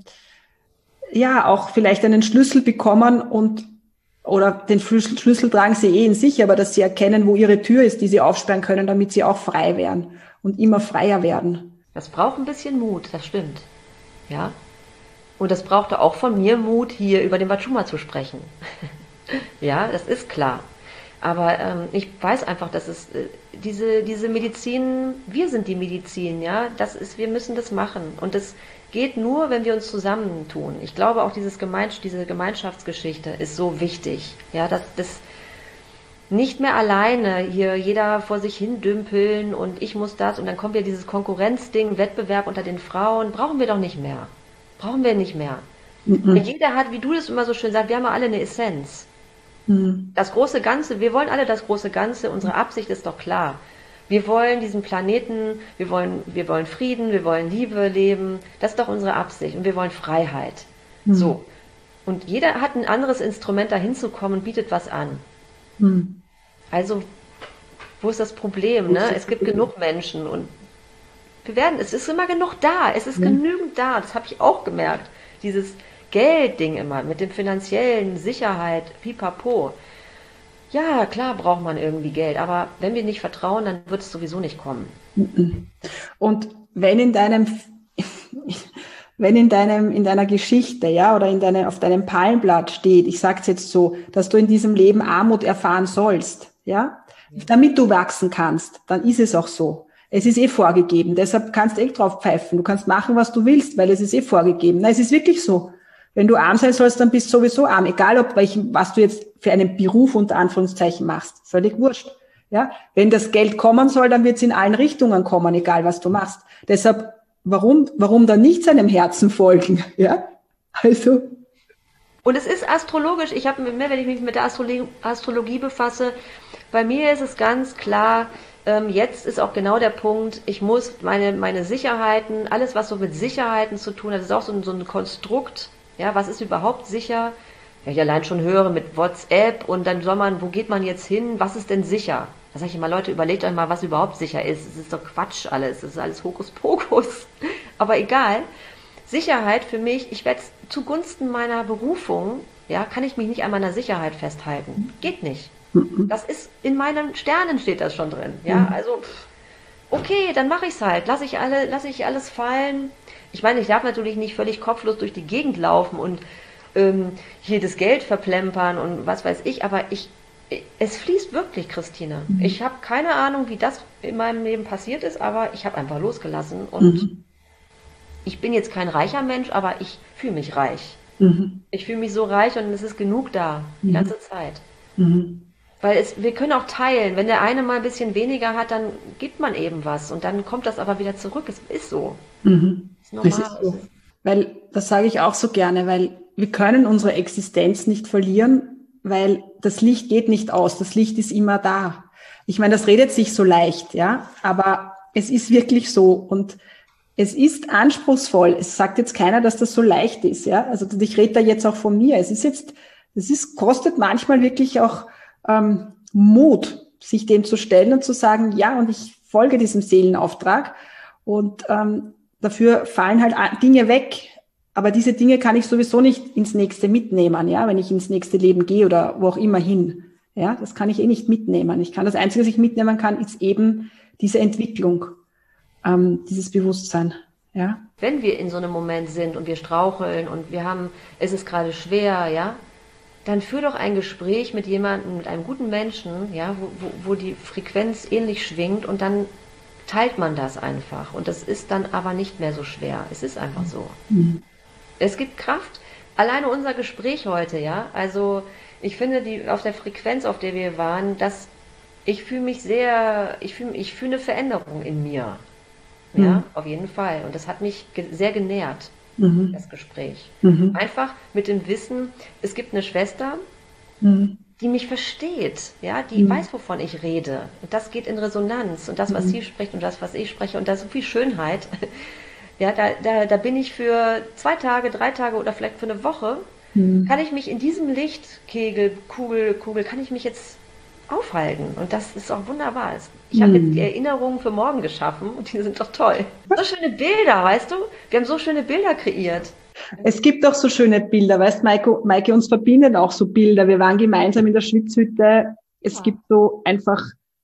ja auch vielleicht einen Schlüssel bekommen und oder den Schlüssel, Schlüssel tragen sie eh in sich, aber dass sie erkennen, wo ihre Tür ist, die sie aufsperren können, damit sie auch frei werden und immer freier werden. Das braucht ein bisschen Mut, das stimmt. Ja. Und das brauchte auch von mir Mut, hier über den Wachuma zu sprechen. Ja, das ist klar. Aber ähm, ich weiß einfach, dass es äh, diese, diese Medizin, wir sind die Medizin, ja, das ist, wir müssen das machen. Und das geht nur, wenn wir uns zusammentun. Ich glaube auch, dieses Gemeins- diese Gemeinschaftsgeschichte ist so wichtig. Ja, dass das nicht mehr alleine hier jeder vor sich hin dümpeln und ich muss das und dann kommt ja dieses Konkurrenzding, Wettbewerb unter den Frauen, brauchen wir doch nicht mehr. Brauchen wir nicht mehr. Mhm. Jeder hat, wie du das immer so schön sagst, wir haben ja alle eine Essenz. Mhm. Das große Ganze, wir wollen alle das große Ganze, unsere Absicht ist doch klar. Wir wollen diesen Planeten, wir wollen, wir wollen Frieden, wir wollen Liebe leben, das ist doch unsere Absicht und wir wollen Freiheit. Mhm. So. Und jeder hat ein anderes Instrument, da hinzukommen und bietet was an. Mhm. Also, wo ist das Problem? Ne? Es gibt genug Menschen und wir werden, es ist immer genug da, es ist Ja. genügend da, das habe ich auch gemerkt. Dieses Geldding immer mit dem finanziellen Sicherheit, pipapo. Ja, klar braucht man irgendwie Geld, aber wenn wir nicht vertrauen, dann wird es sowieso nicht kommen. Mhm. Und wenn in deinem, wenn in deinem, in deiner Geschichte, ja, oder in deine, auf deinem Palmblatt steht, ich sag's jetzt so, dass du in diesem Leben Armut erfahren sollst, ja, damit du wachsen kannst, dann ist es auch so. Es ist eh vorgegeben, deshalb kannst du eh drauf pfeifen. Du kannst machen, was du willst, weil es ist eh vorgegeben. Na, es ist wirklich so. Wenn du arm sein sollst, dann bist du sowieso arm. Egal, ob welchen, was du jetzt für einen Beruf unter Anführungszeichen machst. Völlig wurscht. Ja? Wenn das Geld kommen soll, dann wird es in allen Richtungen kommen, egal was du machst. Deshalb, warum, warum dann nicht seinem Herzen folgen? Ja? Also. Und es ist astrologisch, ich habe mehr, wenn ich mich mit der Astrologie, Astrologie befasse, bei mir ist es ganz klar, ähm, jetzt ist auch genau der Punkt, ich muss meine, meine Sicherheiten, alles was so mit Sicherheiten zu tun hat, das ist auch so ein, so ein Konstrukt, ja, was ist überhaupt sicher? Ja, ich allein schon höre mit WhatsApp und dann soll man, wo geht man jetzt hin, was ist denn sicher? Da sage ich immer, Leute, überlegt euch mal, was überhaupt sicher ist. Es ist doch Quatsch alles, es ist alles Hokuspokus. Aber egal, Sicherheit für mich, ich werde zugunsten meiner Berufung, ja, kann ich mich nicht an meiner Sicherheit festhalten. Geht nicht. Das ist, in meinen Sternen steht das schon drin. Ja, also, okay, dann mache ich es halt. Lasse ich alle, lasse ich alles fallen. Ich meine, ich darf natürlich nicht völlig kopflos durch die Gegend laufen und ähm, hier das Geld verplempern und was weiß ich, aber ich, es fließt wirklich, Christine. Mhm. Ich habe keine Ahnung, wie das in meinem Leben passiert ist, aber ich habe einfach losgelassen und Mhm. ich bin jetzt kein reicher Mensch, aber ich fühle mich reich. Mhm. Ich fühle mich so reich und es ist genug da, die Mhm. ganze Zeit. Mhm. Weil es, wir können auch teilen. Wenn der eine mal ein bisschen weniger hat, dann gibt man eben was und dann kommt das aber wieder zurück. Es ist so. Mhm. Es ist normal. Es ist so. Weil, das sage ich auch so gerne, weil wir können unsere Existenz nicht verlieren, weil das Licht geht nicht aus. Das Licht ist immer da. Ich meine, das redet sich so leicht, ja, aber es ist wirklich so und es ist anspruchsvoll. Es sagt jetzt keiner, dass das so leicht ist, ja. Also ich rede da jetzt auch von mir. Es ist jetzt, es ist, kostet manchmal wirklich auch ähm, Mut, sich dem zu stellen und zu sagen, ja, und ich folge diesem Seelenauftrag und ähm, dafür fallen halt Dinge weg. Aber diese Dinge kann ich sowieso nicht ins nächste mitnehmen, ja, wenn ich ins nächste Leben gehe oder wo auch immer hin. Ja, das kann ich eh nicht mitnehmen. Ich kann, das Einzige, was ich mitnehmen kann, ist eben diese Entwicklung, ähm, dieses Bewusstsein, ja. Wenn wir in so einem Moment sind und wir straucheln und wir haben, es ist gerade schwer, ja, dann führ doch ein Gespräch mit jemandem, mit einem guten Menschen, ja, wo, wo, wo die Frequenz ähnlich schwingt und dann teilt man das einfach. Und das ist dann aber nicht mehr so schwer. Es ist einfach so. Mhm. Es gibt Kraft. Alleine unser Gespräch heute, ja, also ich finde, die auf der Frequenz, auf der wir waren, dass ich fühle mich sehr, ich fühle ich fühle eine Veränderung in mir. Ja, Mhm. auf jeden Fall. Und das hat mich ge sehr genährt, Mhm. das Gespräch. Mhm. Einfach mit dem Wissen, es gibt eine Schwester, Mhm. die mich versteht, ja, die Mhm. weiß, wovon ich rede. Und das geht in Resonanz. Und das, was Mhm. sie spricht und das, was ich spreche, und da ist so viel Schönheit. Ja, da, da, da bin ich für zwei Tage, drei Tage oder vielleicht für eine Woche, Mhm. kann ich mich in diesem Lichtkegel, Kugel, Kugel, kann ich mich jetzt aufhalten. Und das ist auch wunderbar. Ich habe jetzt die Erinnerungen für morgen geschaffen und die sind doch toll. So schöne Bilder, weißt du? Wir haben so schöne Bilder kreiert. Es gibt auch so schöne Bilder, weißt Maike, Maike, uns verbinden auch so Bilder. Wir waren gemeinsam in der Schwitzhütte. Es Ja. gibt so einfach,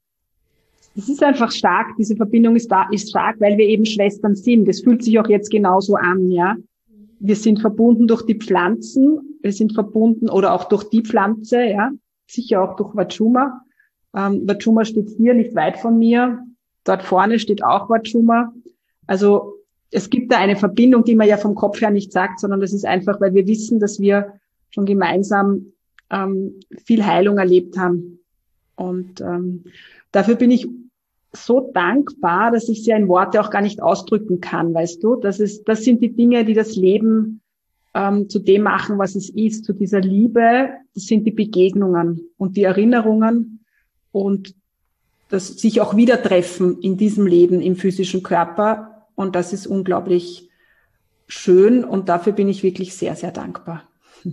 es ist einfach stark, diese Verbindung ist da, ist stark, weil wir eben Schwestern sind. Es fühlt sich auch jetzt genauso an, ja. Wir sind verbunden durch die Pflanzen, wir sind verbunden oder auch durch die Pflanze, ja. Sicher auch durch Wachuma. Ähm, Wachuma steht hier nicht weit von mir. Dort vorne steht auch Wachuma. Also, es gibt da eine Verbindung, die man ja vom Kopf her nicht sagt, sondern das ist einfach, weil wir wissen, dass wir schon gemeinsam ähm, viel Heilung erlebt haben. Und ähm, dafür bin ich so dankbar, dass ich sie in Worte auch gar nicht ausdrücken kann, weißt du? Das ist, das sind die Dinge, die das Leben ähm, zu dem machen, was es ist, zu dieser Liebe. Das sind die Begegnungen und die Erinnerungen und das sich auch wieder treffen in diesem Leben im physischen Körper. Und das ist unglaublich schön und dafür bin ich wirklich sehr, sehr dankbar.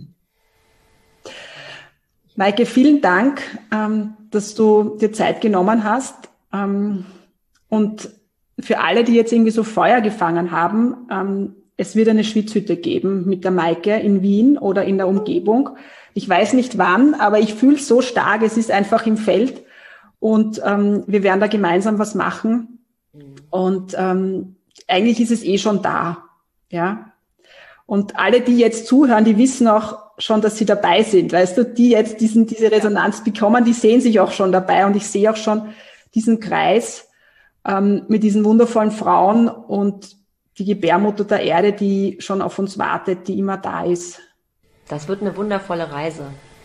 Maike, vielen Dank, ähm, dass du dir Zeit genommen hast. Ähm, und für alle, die jetzt irgendwie so Feuer gefangen haben, ähm, es wird eine Schwitzhütte geben mit der Maike in Wien oder in der Umgebung. Ich weiß nicht wann, aber ich fühle es so stark, es ist einfach im Feld und ähm, wir werden da gemeinsam was machen. Und ähm, eigentlich ist es eh schon da, ja. Und alle, die jetzt zuhören, die wissen auch schon, dass sie dabei sind, weißt du, die jetzt diesen, diese Resonanz bekommen, die sehen sich auch schon dabei und ich sehe auch schon diesen Kreis ähm, mit diesen wundervollen Frauen und die Gebärmutter der Erde, die schon auf uns wartet, die immer da ist. Das wird eine wundervolle Reise.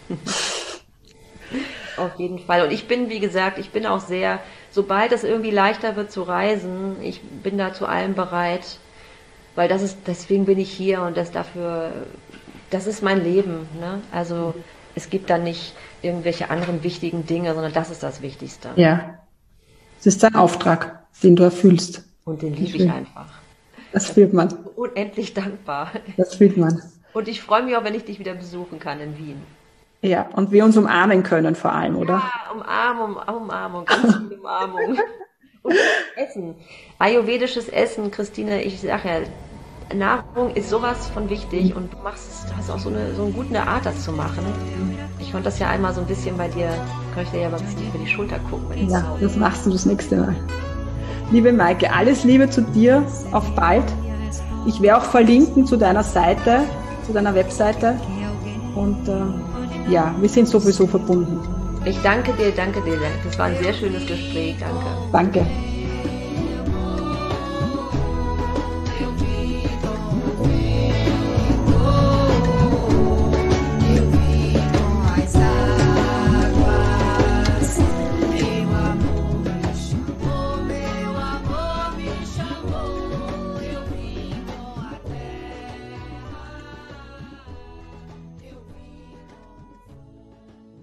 Auf jeden Fall. Und ich bin, wie gesagt, ich bin auch sehr, sobald es irgendwie leichter wird zu reisen, ich bin da zu allem bereit, weil das ist, deswegen bin ich hier und das dafür, das ist mein Leben, ne? Also es gibt da nicht irgendwelche anderen wichtigen Dinge, sondern das ist das Wichtigste. Ja, es ist dein Auftrag, den du erfüllst. Und den liebe ich einfach. Das fühlt man. Unendlich dankbar. Das fühlt man. Und ich freue mich auch, wenn ich dich wieder besuchen kann in Wien. Ja, und wir uns umarmen können vor allem, oder? Ja, Umarmung, Umarmung, ganz viel Umarmung. Und Essen. Ayurvedisches Essen, Christine, ich sag ja, Nahrung ist sowas von wichtig und du machst, du hast auch so eine, so eine gute Art, das zu machen. Ich konnte das ja einmal so ein bisschen bei dir, kann ich dir ja mal ein bisschen über die Schulter gucken. Wenn ja, so. Das machst du das nächste Mal. Liebe Maike, alles Liebe zu dir, auf bald. Ich werde auch verlinken zu deiner Seite, zu deiner Webseite und äh, ja, wir sind sowieso verbunden. Ich danke dir, danke dir. Das war ein sehr schönes Gespräch. Danke. Danke.